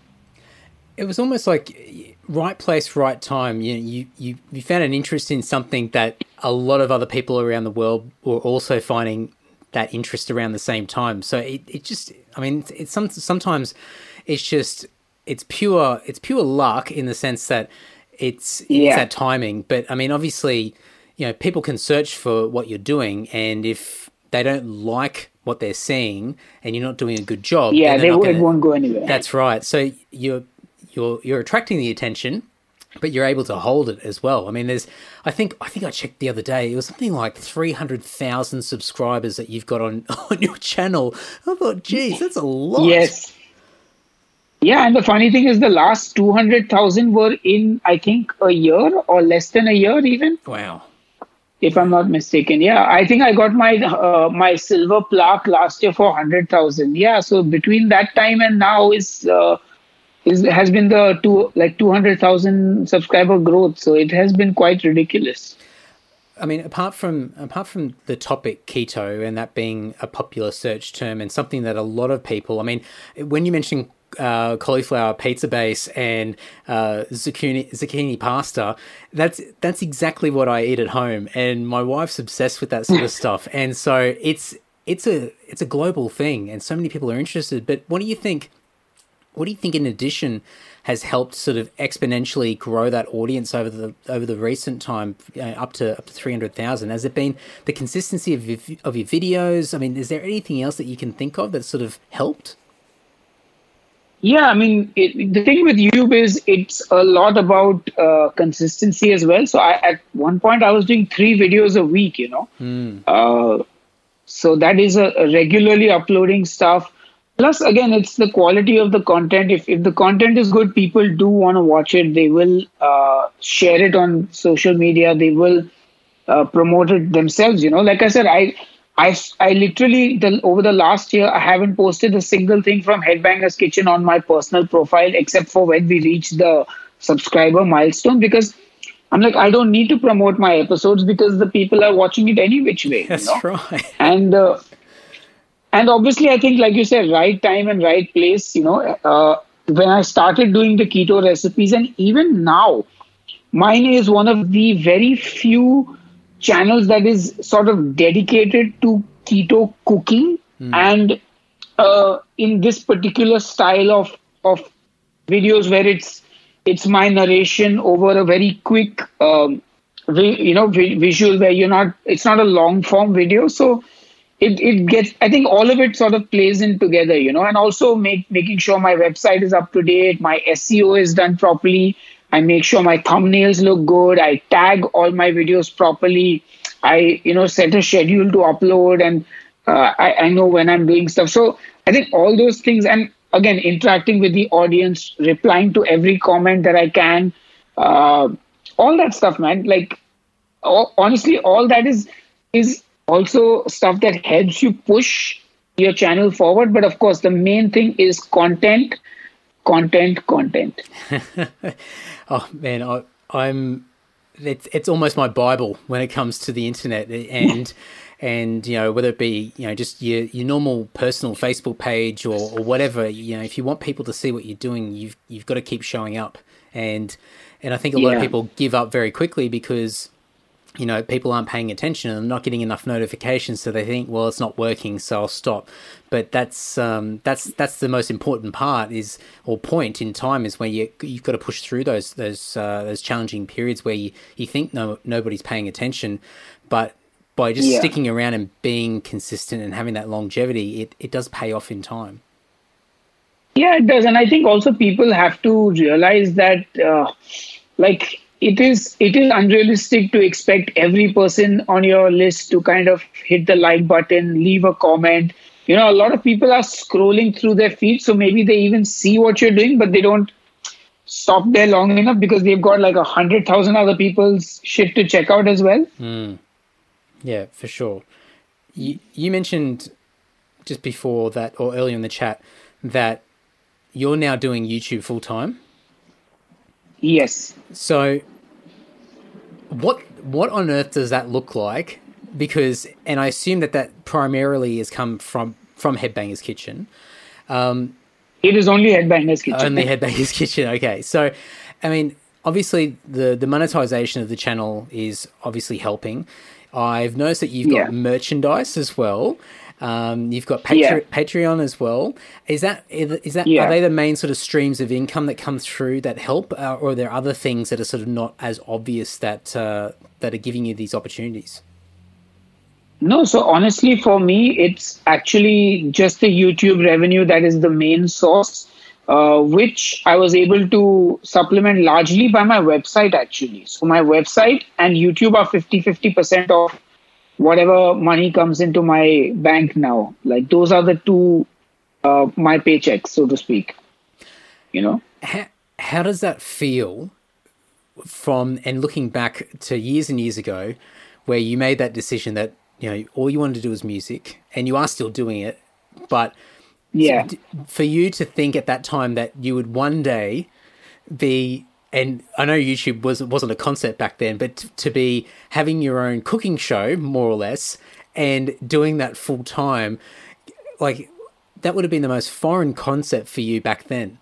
It was almost like right place, right time. You, you you you found an interest in something that a lot of other people around the world were also finding that interest around the same time. So it, it just, I mean, it's, it's some, sometimes it's just, it's pure, it's pure luck in the sense that it's, yeah. it's that timing. But I mean, obviously, you know, people can search for what you're doing, and if they don't like what they're seeing and you're not doing a good job, yeah, they gonna, won't go anywhere. That's right. So you're, You're you're attracting the attention, but you're able to hold it as well. I mean, there's, I think I think I checked the other day. It was something like three hundred thousand subscribers that you've got on, on your channel. I thought, geez, that's a lot. Yes. Yeah, and the funny thing is, the last two hundred thousand were in, I think, a year or less than a year, even. Wow. If I'm not mistaken, yeah, I think I got my uh, my silver plaque last year for one hundred thousand. Yeah, so between that time and now is. Uh, Is, has been the two like two hundred thousand subscriber growth, so it has been quite ridiculous. I mean, apart from apart from the topic keto and that being a popular search term and something that a lot of people, I mean, when you mention uh, cauliflower pizza base and uh, zucchini zucchini pasta. That's that's exactly what I eat at home, and my wife's obsessed with that sort of stuff. And so it's it's a it's a global thing, and so many people are interested. But what do you think? What do you think, in addition, has helped sort of exponentially grow that audience over the over the recent time, you know, up to up to three hundred thousand? Has it been the consistency of your, of your videos? I mean, is there anything else that you can think of that sort of helped? Yeah, I mean, it, the thing with YouTube is it's a lot about uh, consistency as well. So I, at one point I was doing three videos a week, you know. Mm. Uh, so that is a, a regularly uploading stuff. Plus, again, it's the quality of the content. If if the content is good, people do want to watch it. They will uh, share it on social media. They will uh, promote it themselves. You know, like I said, I I I literally the, over the last year I haven't posted a single thing from Headbangers Kitchen on my personal profile except for when we reach the subscriber milestone, because I'm like, I don't need to promote my episodes because the people are watching it any which way. That's you know? right. And uh, And obviously, I think, like you said, right time and right place, you know, uh, when I started doing the keto recipes, and even now, mine is one of the very few channels that is sort of dedicated to keto cooking mm. and uh, in this particular style of, of videos where it's, it's my narration over a very quick, um, vi- you know, vi- visual where you're not, it's not a long form video. So, It it gets, I think all of it sort of plays in together, you know, and also make, making sure my website is up to date, my S E O is done properly. I make sure my thumbnails look good. I tag all my videos properly. I, you know, set a schedule to upload, and uh, I, I know when I'm doing stuff. So I think all those things, and again, interacting with the audience, replying to every comment that I can, uh, all that stuff, man. Like, all, honestly, all that is is also stuff that helps you push your channel forward. But of course, the main thing is content, content, content. Oh man, I, I'm. It's it's almost my Bible when it comes to the internet, and and you know, whether it be, you know, just your your normal personal Facebook page or, or whatever. You know, if you want people to see what you're doing, you've you've got to keep showing up. And and I think a lot yeah. of people give up very quickly because, you know, people aren't paying attention and not getting enough notifications, so they think, well, it's not working, so I'll stop. But that's um, that's that's the most important part is, or point in time, is where you you've got to push through those those uh, those challenging periods where you, you think no nobody's paying attention, but by just yeah. sticking around and being consistent and having that longevity, it, it does pay off in time. Yeah, it does, and I think also people have to realize that, uh, like. It is it is unrealistic to expect every person on your list to kind of hit the like button, leave a comment. You know, a lot of people are scrolling through their feed, so maybe they even see what you're doing, but they don't stop there long enough because they've got like a hundred thousand other people's shit to check out as well. Mm. Yeah, for sure. You, you mentioned just before that, or earlier in the chat, that you're now doing YouTube full time. Yes. So what what on earth does that look like? Because, and I assume that that primarily has come from, from Headbangers Kitchen. Um, it is only Headbangers Kitchen. Only Headbangers Kitchen, okay. So, I mean, obviously the, the monetization of the channel is obviously helping. I've noticed that you've got yeah. merchandise as well. Um, you've got Patre- yeah. Patreon as well. Is that is that yeah. are they the main sort of streams of income that come through that help, uh, or are there other things that are sort of not as obvious that uh, that are giving you these opportunities? No, so honestly, for me, it's actually just the YouTube revenue that is the main source, uh, which I was able to supplement largely by my website, actually. So my website and YouTube are fifty-fifty percent of whatever money comes into my bank now. Like, those are the two, uh, my paychecks, so to speak, you know? How, how does that feel from, and looking back to years and years ago, where you made that decision that, you know, all you wanted to do was music, and you are still doing it, but yeah, for you to think at that time that you would one day be, and I know YouTube was, wasn't a concept back then, but t- to be having your own cooking show, more or less, and doing that full time, like, that would have been the most foreign concept for you back then.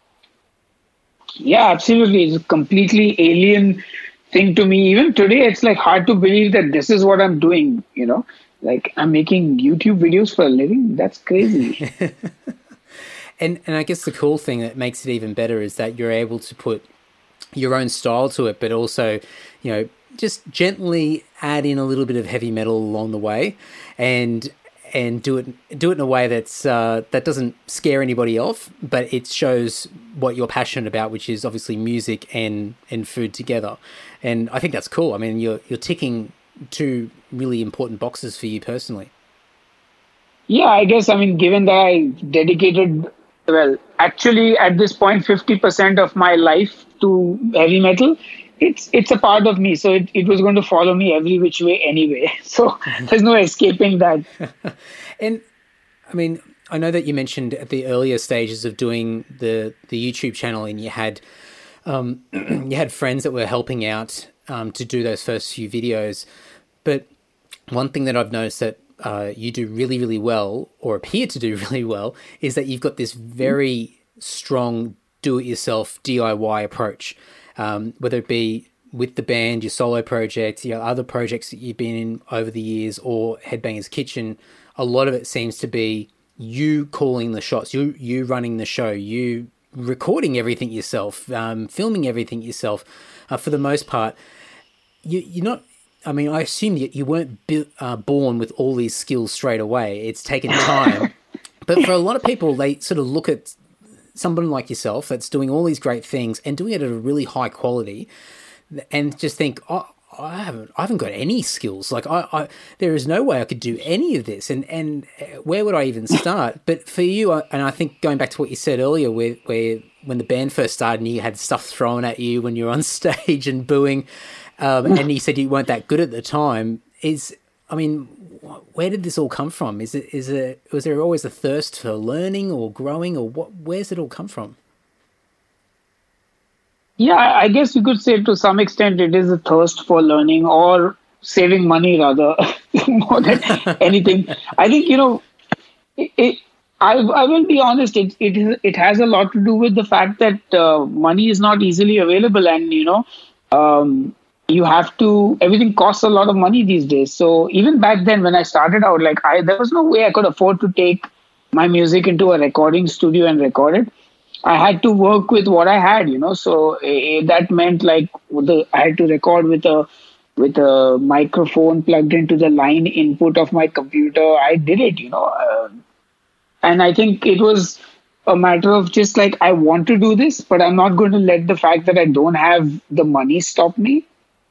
Yeah, absolutely. It's a completely alien thing to me. Even today, it's like hard to believe that this is what I'm doing, you know? Like, I'm making YouTube videos for a living. That's crazy. and and I guess the cool thing that makes it even better is that you're able to put your own style to it, but also, you know, just gently add in a little bit of heavy metal along the way, and and do it do it in a way that's uh, that doesn't scare anybody off, but it shows what you're passionate about, which is obviously music and and food together. And I think that's cool. I mean, you're you're ticking two really important boxes for you personally. Yeah, I guess, I mean, given that I dedicated, well, actually at this point, fifty percent of my life to heavy metal, it's it's a part of me. So it, it was going to follow me every which way anyway. So there's no escaping that. And I mean, I know that you mentioned at the earlier stages of doing the, the YouTube channel, and you had um, you had friends that were helping out um, to do those first few videos. But one thing that I've noticed that uh, you do really, really well, or appear to do really well, is that you've got this very strong do-it-yourself D I Y approach, um, whether it be with the band, your solo projects, your other projects that you've been in over the years, or Headbangers Kitchen. A lot of it seems to be you calling the shots, you you running the show, you recording everything yourself, um, filming everything yourself. Uh, for the most part, you, you're not... I mean, I assume that you weren't bu- uh, born with all these skills straight away. It's taken time. But for a lot of people, they sort of look at someone like yourself that's doing all these great things and doing it at a really high quality, and just think, oh, I haven't, I haven't got any skills. Like, I, I, there is no way I could do any of this. And, and where would I even start? But for you, and I think going back to what you said earlier, where, where when the band first started and you had stuff thrown at you when you were on stage and booing, um, and you said you weren't that good at the time, is, I mean, where did this all come from? Is it, is it, was there always a thirst for learning or growing, or what, where's it all come from? Yeah, I guess you could say to some extent it is a thirst for learning or saving money, rather, more than anything. I think, you know, it, it, I, I will be honest, it, it, it has a lot to do with the fact that uh, money is not easily available, and, you know, um, you have to, everything costs a lot of money these days. So even back then when I started out, like I, there was no way I could afford to take my music into a recording studio and record it. I had to work with what I had, you know, so uh, that meant like the, I had to record with a, with a microphone plugged into the line input of my computer. I did it, you know, uh, and I think it was a matter of just like, I want to do this, but I'm not going to let the fact that I don't have the money stop me.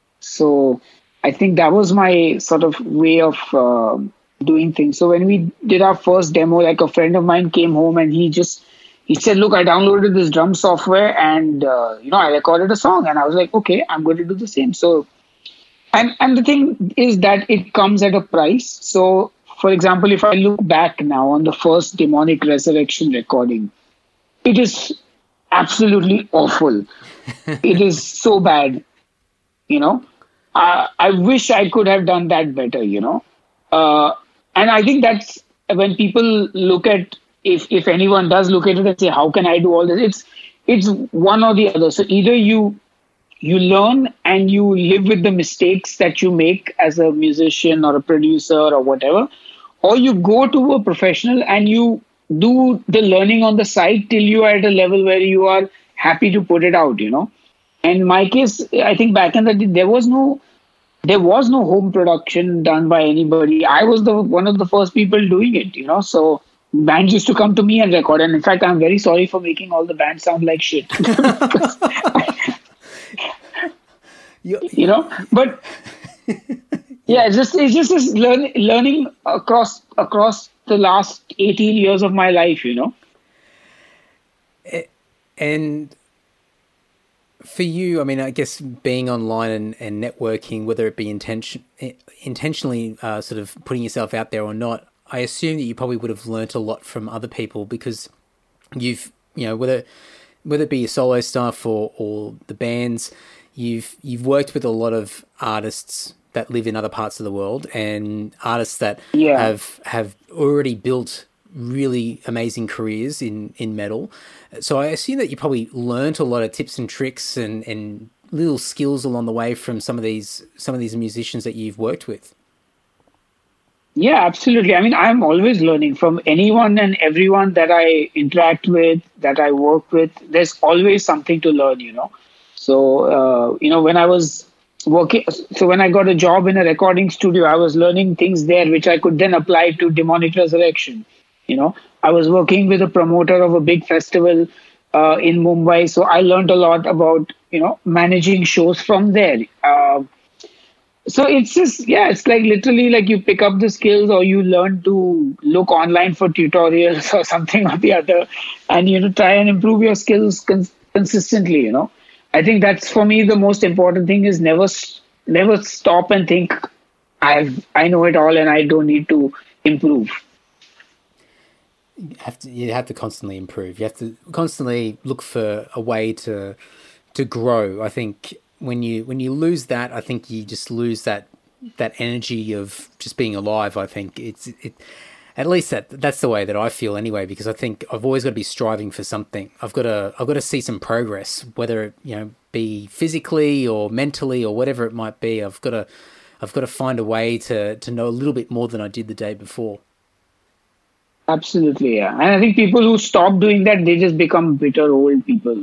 So I think that was my sort of way of uh, doing things. So when we did our first demo, like a friend of mine came home and he just, he said, look, I downloaded this drum software and, uh, you know, I recorded a song. And I was like, okay, I'm going to do the same. So, and, and the thing is that it comes at a price. So, for example, if I look back now on the first Demonic Resurrection recording, it is absolutely awful. It is so bad, you know. Uh, I wish I could have done that better, you know. Uh, and I think that's when people look at, if if anyone does look at it and say, how can I do all this? It's it's one or the other. So either you you learn and you live with the mistakes that you make as a musician or a producer or whatever, or you go to a professional and you do the learning on the side till you are at a level where you are happy to put it out, you know. And in my case, I think back in the day, there was no there was no home production done by anybody. I was the one of the first people doing it, you know. So bands used to come to me and record. And in fact, I'm very sorry for making all the bands sound like shit. You know, but yeah, it's just it's just this learn, learning across across the last eighteen years of my life, you know. And for you, I mean, I guess being online and, and networking, whether it be intention intentionally uh, sort of putting yourself out there or not, I assume that you probably would have learnt a lot from other people, because you've, you know, whether whether it be your solo stuff or, or the bands, you've you've worked with a lot of artists that live in other parts of the world, and artists that yeah. have have already built really amazing careers in, in metal. So I assume that you probably learnt a lot of tips and tricks and, and little skills along the way from some of these some of these musicians that you've worked with. Yeah, absolutely. I mean, I'm always learning from anyone and everyone that I interact with, that I work with. There's always something to learn, you know. So, uh, you know, when I was working, so when I got a job in a recording studio, I was learning things there which I could then apply to Demonic Resurrection. You know, I was working with a promoter of a big festival uh, in Mumbai. So I learned a lot about, you know, managing shows from there. Uh, So it's just, yeah, it's like literally like you pick up the skills or you learn to look online for tutorials or something or the other, and, you know, try and improve your skills cons- consistently, you know. I think that's for me the most important thing is never, never stop and think I've, I know it all and I don't need to improve. You have to, you have to constantly improve. You have to constantly look for a way to, to grow. I think when you when you lose that, I think you just lose that that energy of just being alive. I think it's it at least that that's the way that I feel anyway, because I think I've always got to be striving for something. I've got to I've got to see some progress, whether it, you know, be physically or mentally or whatever it might be. I've got to I've got to find a way to to know a little bit more than I did the day before. Absolutely, yeah. And I think people who stop doing that, they just become bitter old people.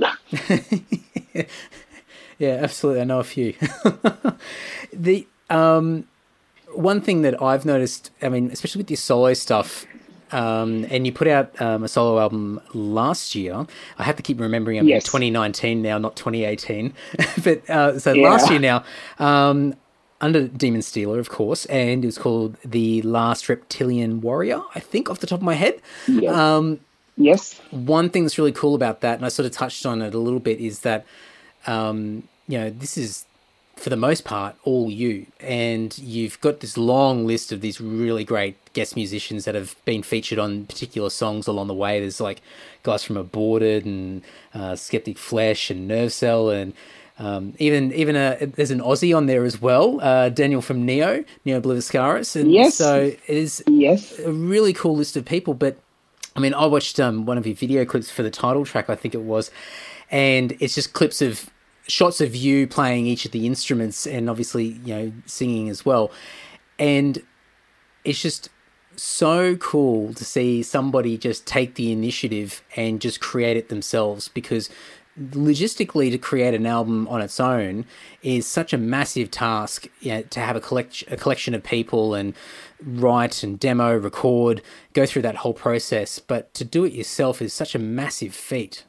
Yeah, absolutely. I know a few. the um, one thing that I've noticed, I mean, especially with your solo stuff, um, and you put out um, a solo album last year. I have to keep remembering I'm yes. in twenty nineteen now, not twenty eighteen. but uh, so yeah. last year now, um, under Demon Stealer, of course, and it was called The Last Reptilian Warrior, I think, off the top of my head. Yes. Um, yes. One thing that's really cool about that, and I sort of touched on it a little bit, is that Um, you know, this is, for the most part, all you. And you've got this long list of these really great guest musicians that have been featured on particular songs along the way. There's like guys from Aborted and uh, Skeptic Flesh and Nerve Cell, and um, even even a, there's an Aussie on there as well, uh, Daniel from Neo, Neo Blivascaris. And yes. so it is yes. a really cool list of people. But, I mean, I watched um, one of your video clips for the title track, I think it was, and it's just clips of shots of you playing each of the instruments and obviously, you know, singing as well. And it's just so cool to see somebody just take the initiative and just create it themselves, because logistically to create an album on its own is such a massive task, you know, to have a collect a collection of people and write and demo, record, go through that whole process. But to do it yourself is such a massive feat.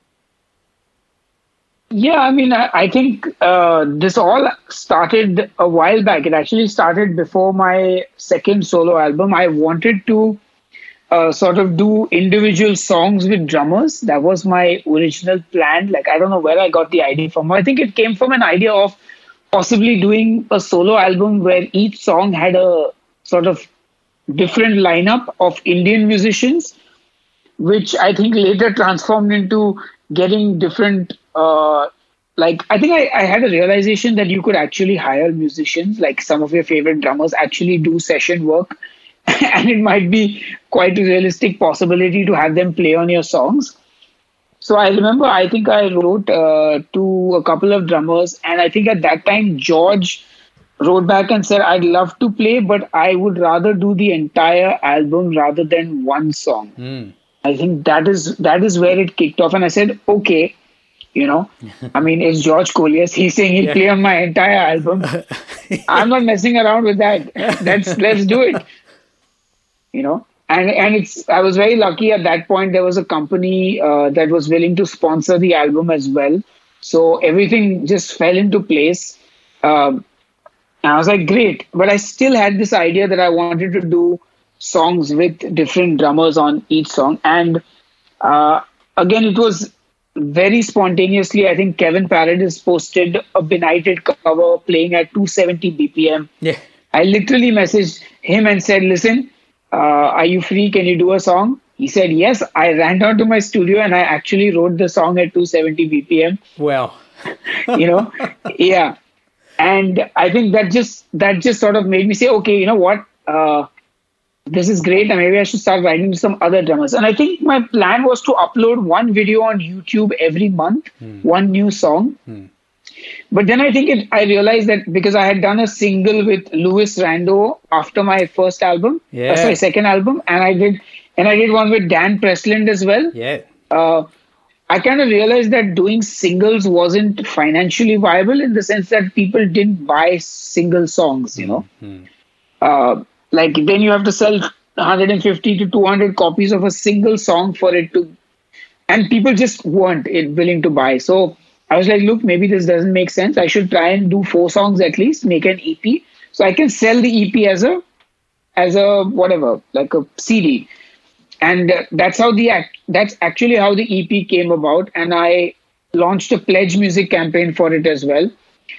Yeah, I mean, I, I think uh, this all started a while back. It actually started before my second solo album. I wanted to uh, sort of do individual songs with drummers. That was my original plan. Like, I don't know where I got the idea from. I think it came from an idea of possibly doing a solo album where each song had a sort of different lineup of Indian musicians, which I think later transformed into getting different Uh, like, I think I, I had a realization that you could actually hire musicians, like some of your favorite drummers actually do session work. And it might be quite a realistic possibility to have them play on your songs. So I remember, I think I wrote uh, to a couple of drummers. And I think at that time, George wrote back and said, I'd love to play, but I would rather do the entire album rather than one song. Mm. I think that is that is where it kicked off. And I said, okay. You know, I mean, it's George Colliers. He's saying he'll yeah. play on my entire album. I'm not messing around with that. Let's let's do it. You know, and and it's. I was very lucky at that point. There was a company uh, that was willing to sponsor the album as well. So everything just fell into place. Um, and I was like, great. But I still had this idea that I wanted to do songs with different drummers on each song. And uh, again, it was very spontaneously. I think Kevin Paradis posted a Benighted cover playing at two seventy B P M. Yeah. I literally messaged him and said, listen, uh, are you free? Can you do a song? He said, yes. I ran down to my studio and I actually wrote the song at two seventy B P M. Wow. you know, yeah. And I think that just, that just sort of made me say, okay, you know what? Uh, this is great, and maybe I should start writing to some other drummers. And I think my plan was to upload one video on YouTube every month, mm. one new song. Mm. But then I think it, I realized that because I had done a single with Louis Rando after my first album, yeah. uh, sorry, second album, and I did, and I did one with Dan Presland as well. Yeah. Uh, I kind of realized that doing singles wasn't financially viable in the sense that people didn't buy single songs, you know. Mm-hmm. Uh, like then you have to sell one hundred fifty to two hundred copies of a single song for it to, and people just weren't willing to buy. So I was like, look, maybe this doesn't make sense. I should try and do four songs at least, make an E P, so I can sell the E P as a, as a whatever, like a C D. And uh, that's how the act, that's actually how the E P came about. And I launched a pledge music campaign for it as well.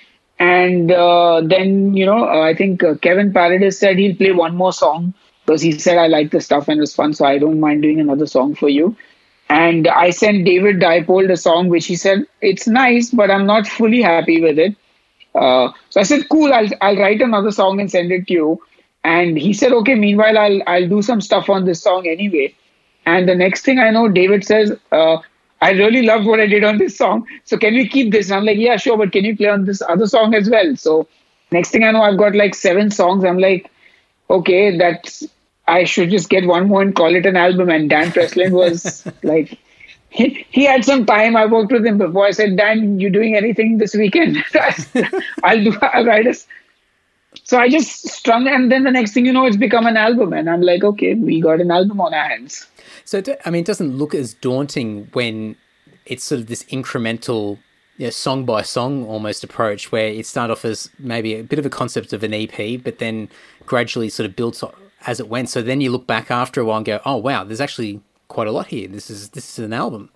And uh, then, you know, uh, I think uh, Kevin Paradis said he'll play one more song because he said, I like the stuff and it was fun, so I don't mind doing another song for you. And I sent David Diepold a song, which he said, it's nice, but I'm not fully happy with it. Uh, so I said, cool, I'll, I'll write another song and send it to you. And he said, okay, meanwhile, I'll I'll do some stuff on this song anyway. And the next thing I know, David says, uh, I really loved what I did on this song. So can we keep this? And I'm like, yeah, sure. But can you play on this other song as well? So next thing I know, I've got like seven songs. I'm like, okay, that's, I should just get one more and call it an album. And Dan Presland was like, he, he had some time. I worked with him before. I said, Dan, you doing anything this weekend? I'll do, I'll write a. So I just strung, and then the next thing you know, it's become an album. And I'm like, okay, we got an album on our hands. So, I mean, it doesn't look as daunting when it's sort of this incremental, you know, song by song almost approach where it started off as maybe a bit of a concept of an E P, but then gradually sort of built as it went. So then you look back after a while and go, oh, wow, there's actually quite a lot here. This is this is an album.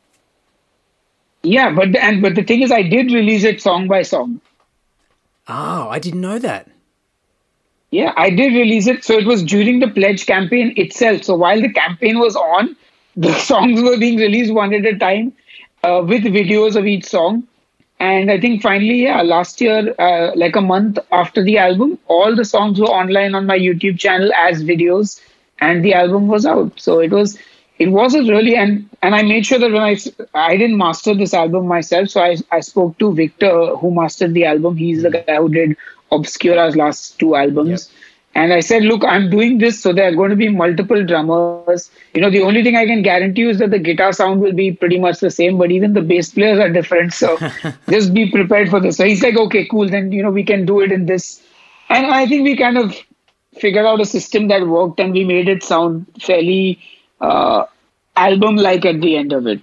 Yeah, but and but the thing is, I did release it song by song. Oh, I didn't know that. Yeah, I did release it. So it was during the pledge campaign itself. So while the campaign was on, the songs were being released one at a time uh, with videos of each song. And I think finally, yeah, last year, uh, like a month after the album, all the songs were online on my YouTube channel as videos, and the album was out. So it was, it was a really, and and I made sure that when I, I didn't master this album myself. So I, I spoke to Victor, who mastered the album. He's the guy who did Obscura's last two albums. Yep. And I said, look, I'm doing this so there are going to be multiple drummers. You know, the only thing I can guarantee you is that the guitar sound will be pretty much the same, but even the bass players are different. So just be prepared for this. So he's like, okay, cool. Then, you know, we can do it in this. And I think we kind of figured out a system that worked, and we made it sound fairly uh, album-like at the end of it.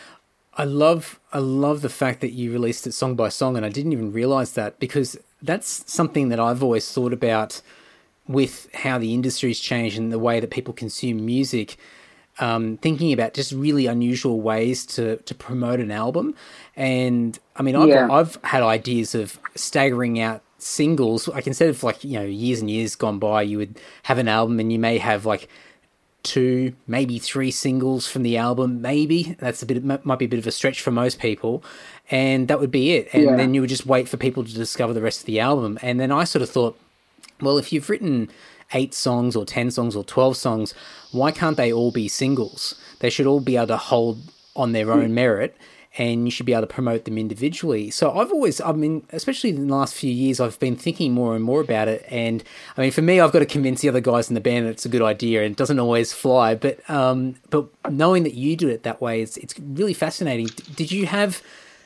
I love, I love the fact that you released it song by song, and I didn't even realize that, because that's something that I've always thought about with how the industry's changed and the way that people consume music, um, thinking about just really unusual ways to, to promote an album. And I mean, I've, yeah. I've had ideas of staggering out singles. Like instead of like, you know, years and years gone by, you would have an album and you may have like two, maybe three singles from the album. Maybe that's a bit, might be a bit of a stretch for most people. And that would be it. And yeah. then you would just wait for people to discover the rest of the album. And then I sort of thought, well, if you've written eight songs or ten songs or twelve songs, why can't they all be singles? They should all be able to hold on their own merit, and you should be able to promote them individually. So I've always, I mean, especially in the last few years, I've been thinking more and more about it. And I mean, for me, I've got to convince the other guys in the band that it's a good idea, and it doesn't always fly. But um, but knowing that you do it that way, it's it's really fascinating. Did you have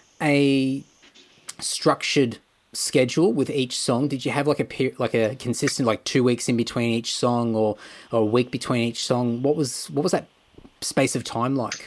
a structured schedule with each song? Did you have like a per- like a consistent like two weeks in between each song, or or a week between each song? What was what was that space of time like?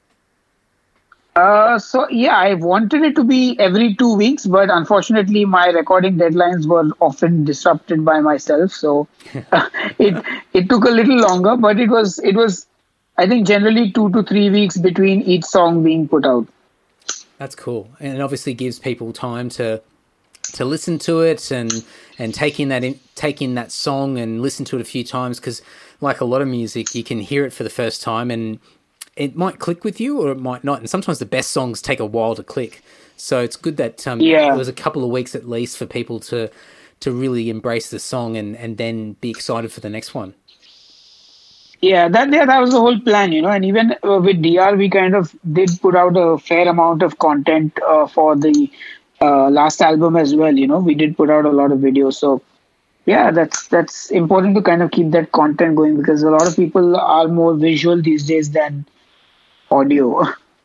Uh, so yeah, I wanted it to be every two weeks, but unfortunately my recording deadlines were often disrupted by myself. So it it took a little longer, but it was it was I think generally two to three weeks between each song being put out. That's cool, and it obviously gives people time to to listen to it and and take in that in, take in that song and listen to it a few times, because like a lot of music, you can hear it for the first time and it might click with you or it might not, and sometimes the best songs take a while to click. So it's good that um, yeah. there was a couple of weeks at least for people to to really embrace the song and, and then be excited for the next one. Yeah, that yeah, that was the whole plan, you know. And even uh, with D R, we kind of did put out a fair amount of content uh, for the uh, last album as well. You know, we did put out a lot of videos. So yeah, that's that's important to kind of keep that content going because a lot of people are more visual these days than audio.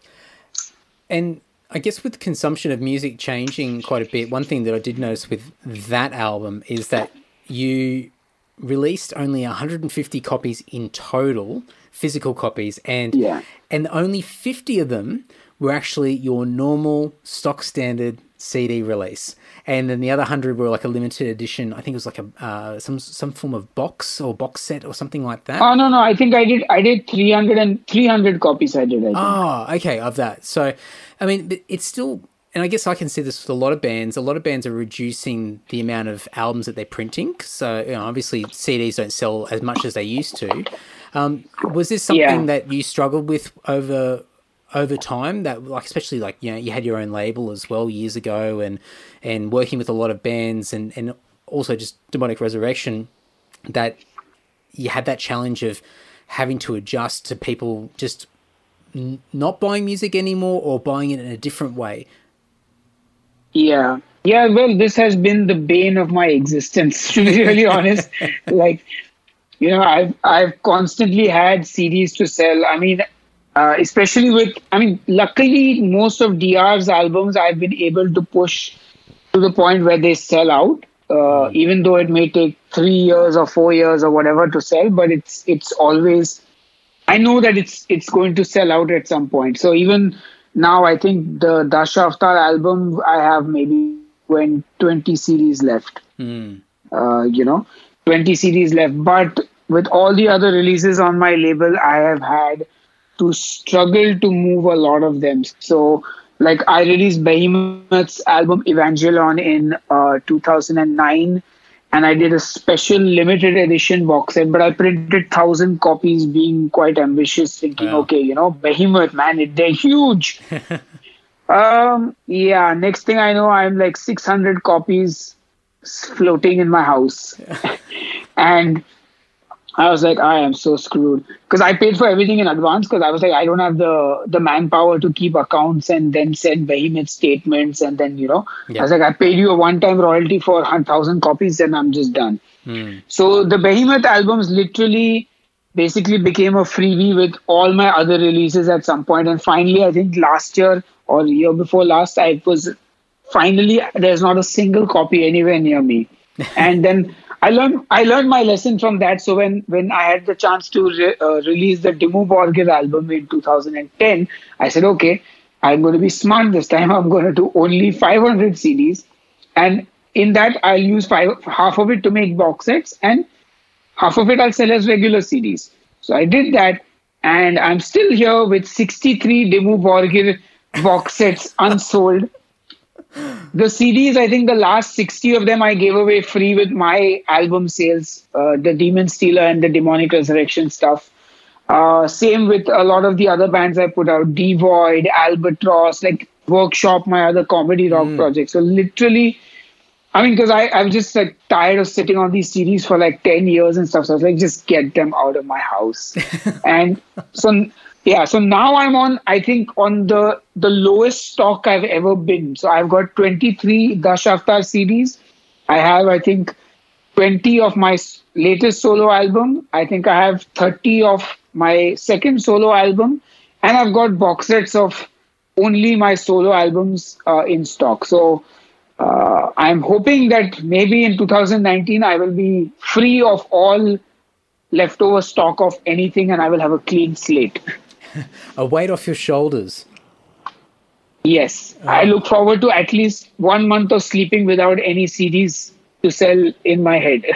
And I guess with consumption of music changing quite a bit, one thing that I did notice with that album is that you released only one hundred fifty copies in total, physical copies, and Yeah. and only fifty of them were actually your normal stock standard C D release, and then the other one hundred were like a limited edition. I think it was like a uh, some some form of box or box set or something like that. Oh no, no, I think I did I did three hundred and three hundred copies I did. I think. Oh, okay, of that. So, I mean, but it's still, and I guess I can see this with a lot of bands. A lot of bands are reducing the amount of albums that they're printing. So, you know, obviously C Ds don't sell as much as they used to. Um, was this something Yeah. that you struggled with over over time? That, like, especially like, you know, you had your own label as well years ago, and and working with a lot of bands, and and also just Demonic Resurrection, that you had that challenge of having to adjust to people just n- not buying music anymore or buying it in a different way. Yeah. Yeah, well, this has been the bane of my existence, to be really honest. Like, you know, I've I've constantly had C Ds to sell. I mean, uh, especially with, I mean, luckily, most of D R's albums I've been able to push to the point where they sell out, uh, even though it may take three years or four years or whatever to sell, but it's it's always, I know that it's it's going to sell out at some point. So even now, I think the Dasha Avatar album, I have maybe twenty C Ds left. Mm. Uh, you know, twenty C Ds left. But with all the other releases on my label, I have had to struggle to move a lot of them. So, like, I released Behemoth's album Evangelion in uh, two thousand nine, and I did a special limited edition box set, but I printed one thousand copies, being quite ambitious, thinking, Wow. okay, you know, Behemoth, man, it, they're huge. um, yeah, next thing I know, I'm like six hundred copies floating in my house. And I was like, I am so screwed, because I paid for everything in advance, because I was like, I don't have the the manpower to keep accounts and then send Behemoth statements, and then, you know, Yeah. I was like, I paid you a one-time royalty for one thousand copies, and I'm just done. Mm. So the Behemoth albums literally basically became a freebie with all my other releases at some point. And finally, I think last year or year before last, I was finally, there's not a single copy anywhere near me. And then I learned I learned my lesson from that. So when, when I had the chance to re, uh, release the Dimmu Borgir album in two thousand ten, I said, okay, I'm going to be smart this time. I'm going to do only five hundred C Ds. And in that, I'll use five, half of it to make box sets, and half of it I'll sell as regular C Ds. So I did that, and I'm still here with sixty-three Dimmu Borgir box sets unsold. The C Ds, I think the last sixty of them I gave away free with my album sales, uh, the Demon Stealer and the Demonic Resurrection stuff. Uh, same with a lot of the other bands I put out, Devoid, Albatross, like Workshop, my other comedy rock Mm. project. So literally, I mean, because I I'm just like tired of sitting on these C Ds for like ten years and stuff. So I was like, just get them out of my house. And so, yeah, so now I'm on, I think, on the the lowest stock I've ever been. So I've got twenty-three Dashavtar C Ds. I have, I think, twenty of my s- latest solo album. I think I have thirty of my second solo album. And I've got box sets of only my solo albums uh, in stock. So uh, I'm hoping that maybe in two thousand nineteen, I will be free of all leftover stock of anything, and I will have a clean slate. A weight off your shoulders. Yes, I look forward to at least one month of sleeping without any C Ds to sell in my head.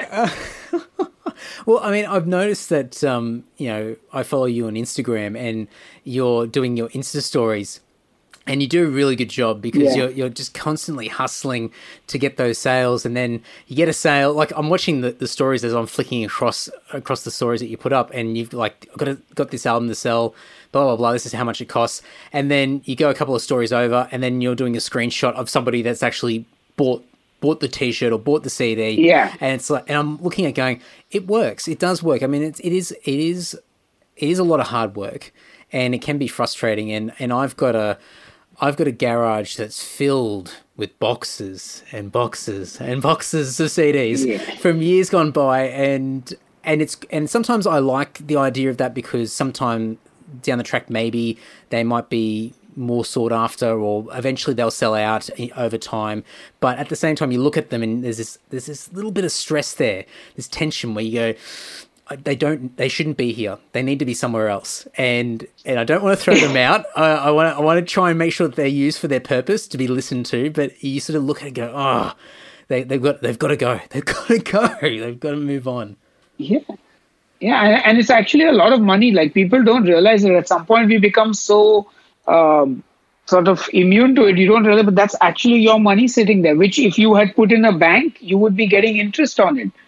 Well, I mean, I've noticed that, um, you know, I follow you on Instagram, and you're doing your Insta stories, and you do a really good job, because Yeah. you're you're just constantly hustling to get those sales, and then you get a sale. Like, I'm watching the, the stories as I'm flicking across across the stories that you put up, and you've like got a, got this album to sell, blah blah blah. This is how much it costs, and then you go a couple of stories over, and then you're doing a screenshot of somebody that's actually bought bought the T-shirt or bought the C D. Yeah. And it's like, and I'm looking at going, it works. It does work. I mean, it's, it is, it is it is a lot of hard work, and it can be frustrating. And, and I've got a I've got a garage that's filled with boxes and boxes and boxes of C Ds yeah. from years gone by, and and it's and sometimes I like the idea of that because sometime down the track maybe they might be more sought after, or eventually they'll sell out over time. But at the same time, you look at them and there's this there's this little bit of stress there, this tension where you go, they don't, they shouldn't be here. They need to be somewhere else. And and I don't want to throw them out. I, I want to, I want to try and make sure that they're used for their purpose to be listened to. But you sort of look at it and go, oh, they they've got they've got to go. They've got to go. They've got to move on. Yeah. Yeah, and, and it's actually a lot of money. Like, people don't realize that at some point we become so um, sort of immune to it. You don't realize, but that's actually your money sitting there, which if you had put in a bank, you would be getting interest on it.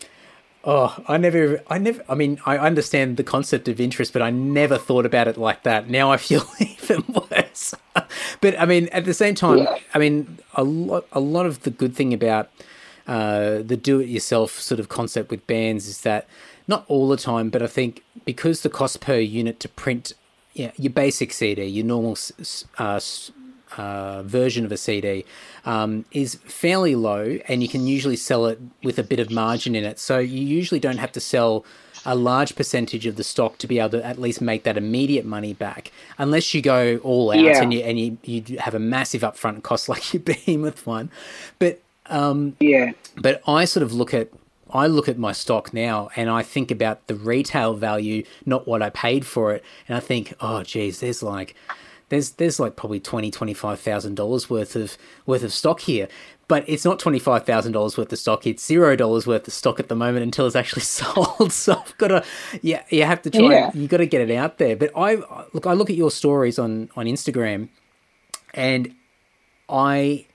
Oh, I never, I never, I mean, I understand the concept of interest, but I never thought about it like that. Now I feel even worse. But I mean, at the same time, yeah. I mean, a lot, a lot of the good thing about uh, the do-it-yourself sort of concept with bands is that, not all the time, but I think because the cost per unit to print, yeah, your basic C D, your normal uh, uh, version of a C D, um, is fairly low, and you can usually sell it with a bit of margin in it. So you usually don't have to sell a large percentage of the stock to be able to at least make that immediate money back, unless you go all out yeah. and you and you, you have a massive upfront cost like your Behemoth one. But um, yeah, but I sort of look at. I look at my stock now and I think about the retail value, not what I paid for it. And I think, oh, geez, there's like, there's, there's like probably twenty thousand dollars, twenty-five thousand dollars worth of, worth of stock here, but it's not twenty-five thousand dollars worth of stock. It's zero dollars worth of stock at the moment until it's actually sold. So I've got to, yeah, you have to try, yeah. you got to get it out there. But I look, I look at your stories on, on Instagram, and I,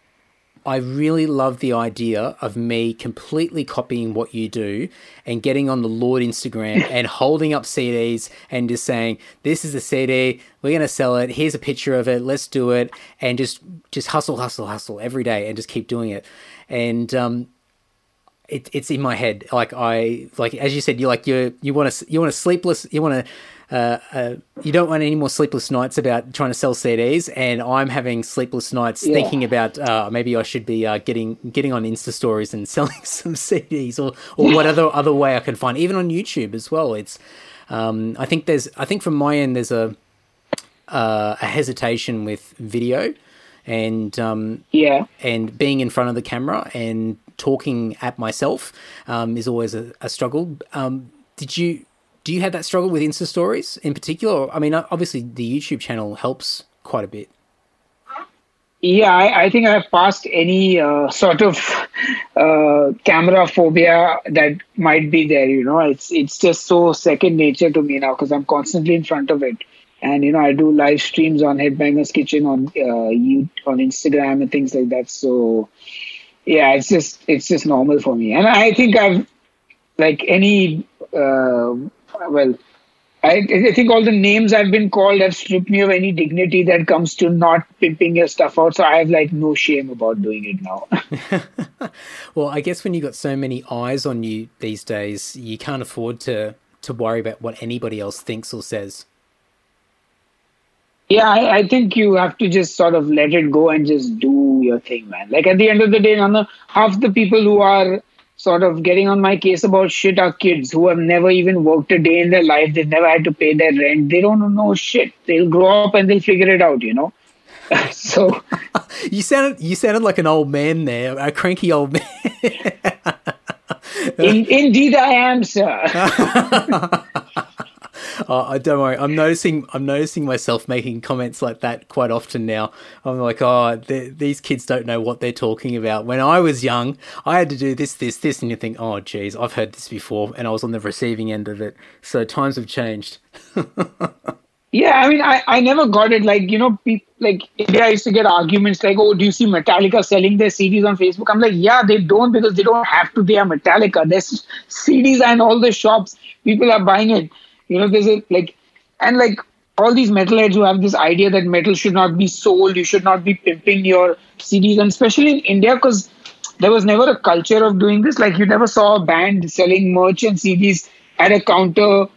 I really love the idea of me completely copying what you do and getting on the Lord Instagram and holding up C Ds and just saying, this is a C D, we're going to sell it, here's a picture of it, let's do it, and just just hustle, hustle, hustle every day and just keep doing it. And um, it, it's in my head. Like I, like as you said, you like you you want to you want a sleepless, you want to. Uh, uh, you don't want any more sleepless nights about trying to sell C Ds, and I'm having sleepless nights yeah. thinking about uh, maybe I should be uh, getting getting on Insta stories and selling some C Ds, or or what other other way I can find, even on YouTube as well. It's um, I think there's I think from my end there's a uh, a hesitation with video, and um, yeah, and being in front of the camera and talking at myself um, is always a, a struggle. Um, did you? Do you have that struggle with Insta stories in particular? I mean, obviously the YouTube channel helps quite a bit. Yeah, I, I think I've passed any uh, sort of uh, camera phobia that might be there. You know, it's it's just so second nature to me now because I'm constantly in front of it. And, you know, I do live streams on Headbangers Kitchen on uh, you on Instagram and things like that. So, yeah, it's just it's just normal for me. And I think I've, like any... Uh, Well, I, I think all the names I've been called have stripped me of any dignity that comes to not pimping your stuff out. So I have like no shame about doing it now. Well, I guess when you've got so many eyes on you these days, you can't afford to, to worry about what anybody else thinks or says. Yeah, I, I think you have to just sort of let it go and just do your thing, man. Like at the end of the day, none of, half the people who are sort of getting on my case about shit are kids who have never even worked a day in their life. They've never had to pay their rent. They don't know shit. They'll grow up and they'll figure it out, you know? So you sounded you sounded like an old man there, a cranky old man. in, indeed I am, sir. Oh, don't worry. I'm noticing. I'm noticing myself making comments like that quite often now. I'm like, oh, these kids don't know what they're talking about. When I was young, I had to do this, this, this, and you think, oh, geez, I've heard this before, and I was on the receiving end of it. So times have changed. Yeah, I mean, I, I never got it. Like, you know, people, like India used to get arguments like, oh, do you see Metallica selling their C Ds on Facebook? I'm like, yeah, they don't because they don't have to. They are Metallica. There's C Ds and all the shops. People are buying it. You know, there's a like, and like all these metalheads who have this idea that metal should not be sold, you should not be pimping your C Ds, and especially in India, because there was never a culture of doing this. Like, you never saw a band selling merch and C Ds at a counter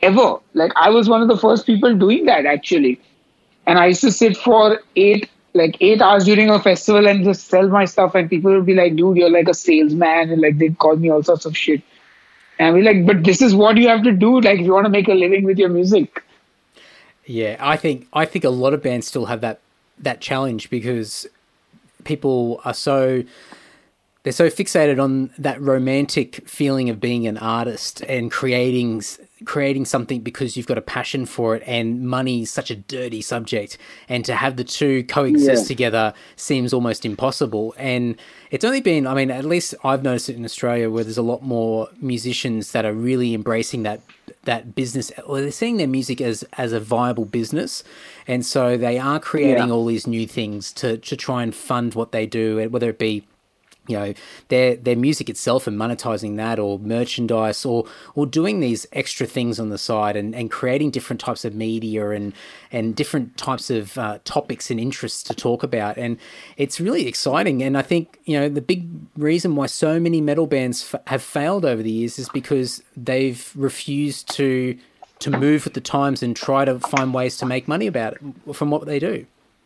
ever. Like I was one of the first people doing that actually. And I used to sit for eight, like eight hours during a festival and just sell my stuff. And people would be like, dude, you're like a salesman. And like they'd call me all sorts of shit. And we're like, but this is what you have to do. Like if you want to make a living with your music. Yeah, I think I think a lot of bands still have that that challenge because people are so they're so fixated on that romantic feeling of being an artist and creating creating something because you've got a passion for it, and money is such a dirty subject, and to have the two coexist yeah. together seems almost impossible. And it's only been, I mean, at least I've noticed it in Australia where there's a lot more musicians that are really embracing that that business, or they're seeing their music as as a viable business, and so they are creating yeah. all these new things to to try and fund what they do, whether it be, you know, their their music itself and monetizing that, or merchandise, or or doing these extra things on the side, and, and creating different types of media and and different types of uh, topics and interests to talk about. And it's really exciting. And I think, you know, the big reason why so many metal bands f- have failed over the years is because they've refused to to move with the times and try to find ways to make money about it from what they do.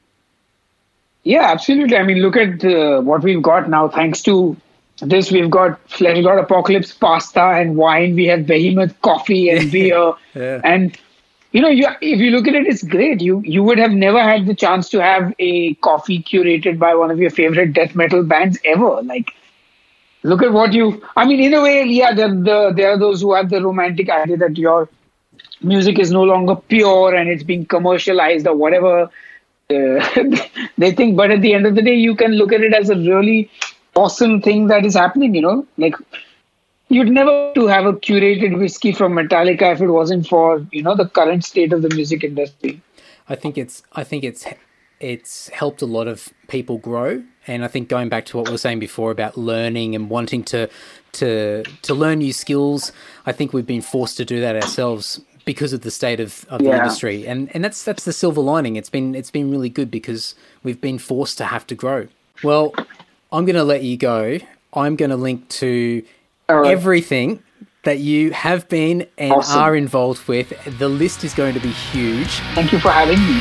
Yeah, absolutely. I mean, look at uh, what we've got now. Thanks to this, we've got Flesh God Apocalypse pasta and wine. We have Behemoth coffee and beer. yeah. And, you know, you, if you look at it, it's great. You you would have never had the chance to have a coffee curated by one of your favorite death metal bands ever. Like, look at what you... I mean, in a way, yeah, there, the, there are those who have the romantic idea that your music is no longer pure and it's being commercialized or whatever. Uh, they think, but at the end of the day, you can look at it as a really awesome thing that is happening, you know, like you'd never to have a curated whiskey from Metallica if it wasn't for, you know, the current state of the music industry. I think it's, I think it's, it's helped a lot of people grow. And I think going back to what we were saying before about learning and wanting to, to, to learn new skills, I think we've been forced to do that ourselves because of the state of, of yeah. the industry. And and that's that's the silver lining. It's been it's been really good because we've been forced to have to grow. Well, I'm going to let you go. I'm going to link to right. everything that you have been and awesome. are involved with. The list is going to be huge. Thank you for having me.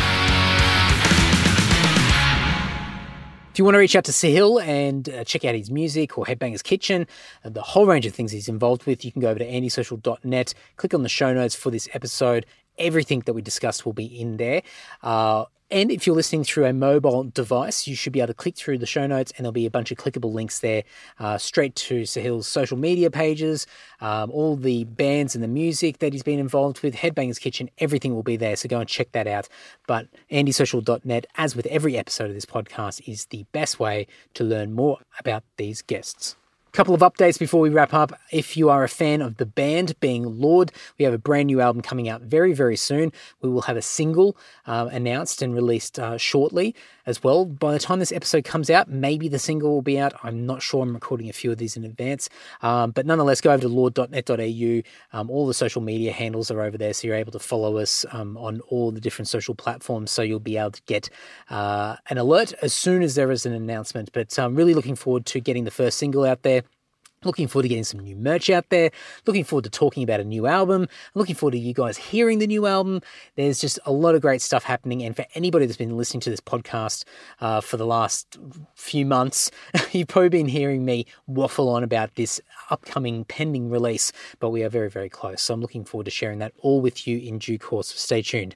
If you want to reach out to Sahil and uh, check out his music or Headbangers Kitchen, uh, the whole range of things he's involved with, you can go over to andy social dot net, click on the show notes for this episode. Everything that we discussed will be in there. Uh, and if you're listening through a mobile device, you should be able to click through the show notes and there'll be a bunch of clickable links there uh, straight to Sahil's social media pages, um, all the bands and the music that he's been involved with, Headbangers Kitchen, everything will be there. So go and check that out. But andy social dot net, as with every episode of this podcast, is the best way to learn more about these guests. Couple of updates before we wrap up. If you are a fan of the band being Lord, we have a brand new album coming out very, very soon. We will have a single uh, announced and released uh, shortly as well. By the time this episode comes out, maybe the single will be out. I'm not sure. I'm recording a few of these in advance. Um, but nonetheless, go over to lord dot net dot a u. Um, all the social media handles are over there, so you're able to follow us um, on all the different social platforms, so you'll be able to get uh, an alert as soon as there is an announcement. But I'm really looking forward to getting the first single out there. Looking forward to getting some new merch out there. Looking forward to talking about a new album. Looking forward to you guys hearing the new album. There's just a lot of great stuff happening. And for anybody that's been listening to this podcast uh, for the last few months, you've probably been hearing me waffle on about this upcoming pending release. But we are very, very close. So I'm looking forward to sharing that all with you in due course. So stay tuned.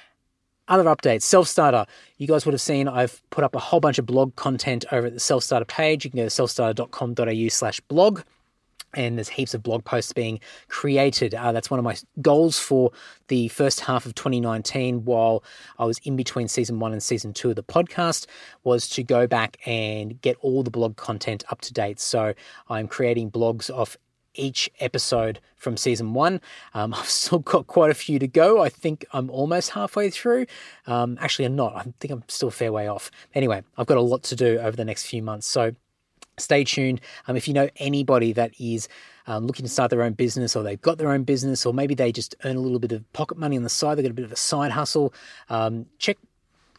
Other updates, Self-Starter. You guys would have seen I've put up a whole bunch of blog content over at the Self-Starter page. You can go to self starter dot com dot a u slash blog. And there's heaps of blog posts being created. Uh, that's one of my goals for the first half of twenty nineteen while I was in between season one and season two of the podcast, was to go back and get all the blog content up to date. So I'm creating blogs of each episode from season one. Um, I've still got quite a few to go. I think I'm almost halfway through. Um, actually, I'm not. I think I'm still a fair way off. Anyway, I've got a lot to do over the next few months. So stay tuned. Um, if you know anybody that is um, looking to start their own business, or they've got their own business, or maybe they just earn a little bit of pocket money on the side, they've got a bit of a side hustle, um, check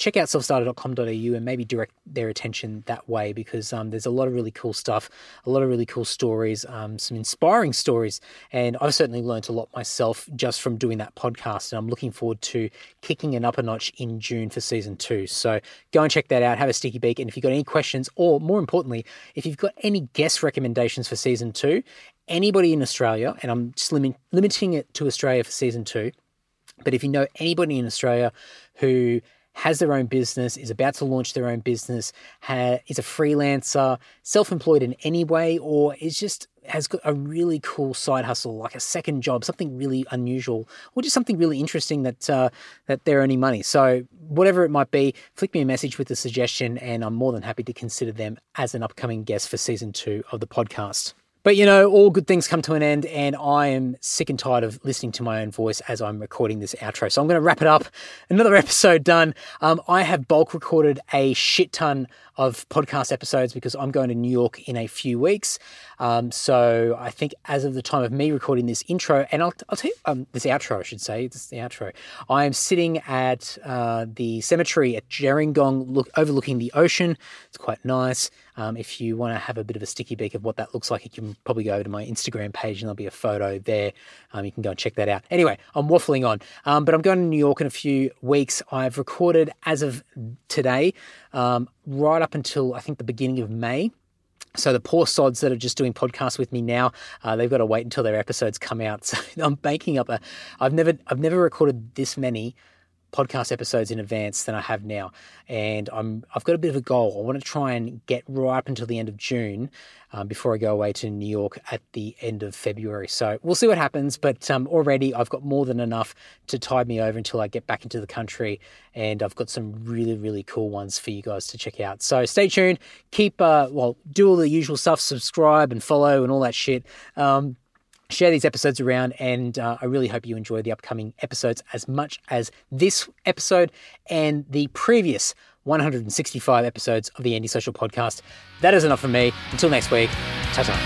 check out self starter dot com dot a u and maybe direct their attention that way, because um, there's a lot of really cool stuff, a lot of really cool stories, um, some inspiring stories. And I've certainly learned a lot myself just from doing that podcast. And I'm looking forward to kicking it up a notch in June for season two. So go and check that out. Have a sticky beak. And if you've got any questions, or more importantly, if you've got any guest recommendations for season two, anybody in Australia, and I'm just limit, limiting it to Australia for season two, but if you know anybody in Australia who has their own business, is about to launch their own business, ha, is a freelancer, self-employed in any way, or is just has got a really cool side hustle, like a second job, something really unusual, or just something really interesting that uh, that they're earning money. So whatever it might be, flick me a message with a suggestion, and I'm more than happy to consider them as an upcoming guest for season two of the podcast. But, you know, all good things come to an end, and I am sick and tired of listening to my own voice as I'm recording this outro. So I'm going to wrap it up. Another episode done. Um, I have bulk recorded a shit ton of podcast episodes because I'm going to New York in a few weeks. Um, so I think as of the time of me recording this intro, and I'll, I'll tell you, um, this outro, I should say, this is the outro. I am sitting at uh, the cemetery at Gerringong, look, overlooking the ocean. It's quite nice. Um, if you want to have a bit of a sticky beak of what that looks like, you can probably go to my Instagram page and there'll be a photo there. Um, you can go and check that out. Anyway, I'm waffling on, um, but I'm going to New York in a few weeks. I've recorded as of today, um, right up until I think the beginning of May. So the poor sods that are just doing podcasts with me now, uh, they've got to wait until their episodes come out. So I'm banking up a, I've never, I've never recorded this many podcast episodes in advance than I have now. And I'm, I've got a bit of a goal. I want to try and get right up until the end of June um, before I go away to New York at the end of February. So we'll see what happens. But um, already I've got more than enough to tide me over until I get back into the country. And I've got some really, really cool ones for you guys to check out. So stay tuned. Keep, uh, well, do all the usual stuff, subscribe and follow and all that shit. Um, Share these episodes around, and uh, I really hope you enjoy the upcoming episodes as much as this episode and the previous one hundred sixty-five episodes of the Antisocial Podcast. That is enough from me. Until next week, ta-ta.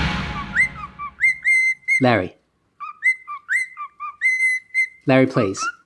Larry. Larry, please.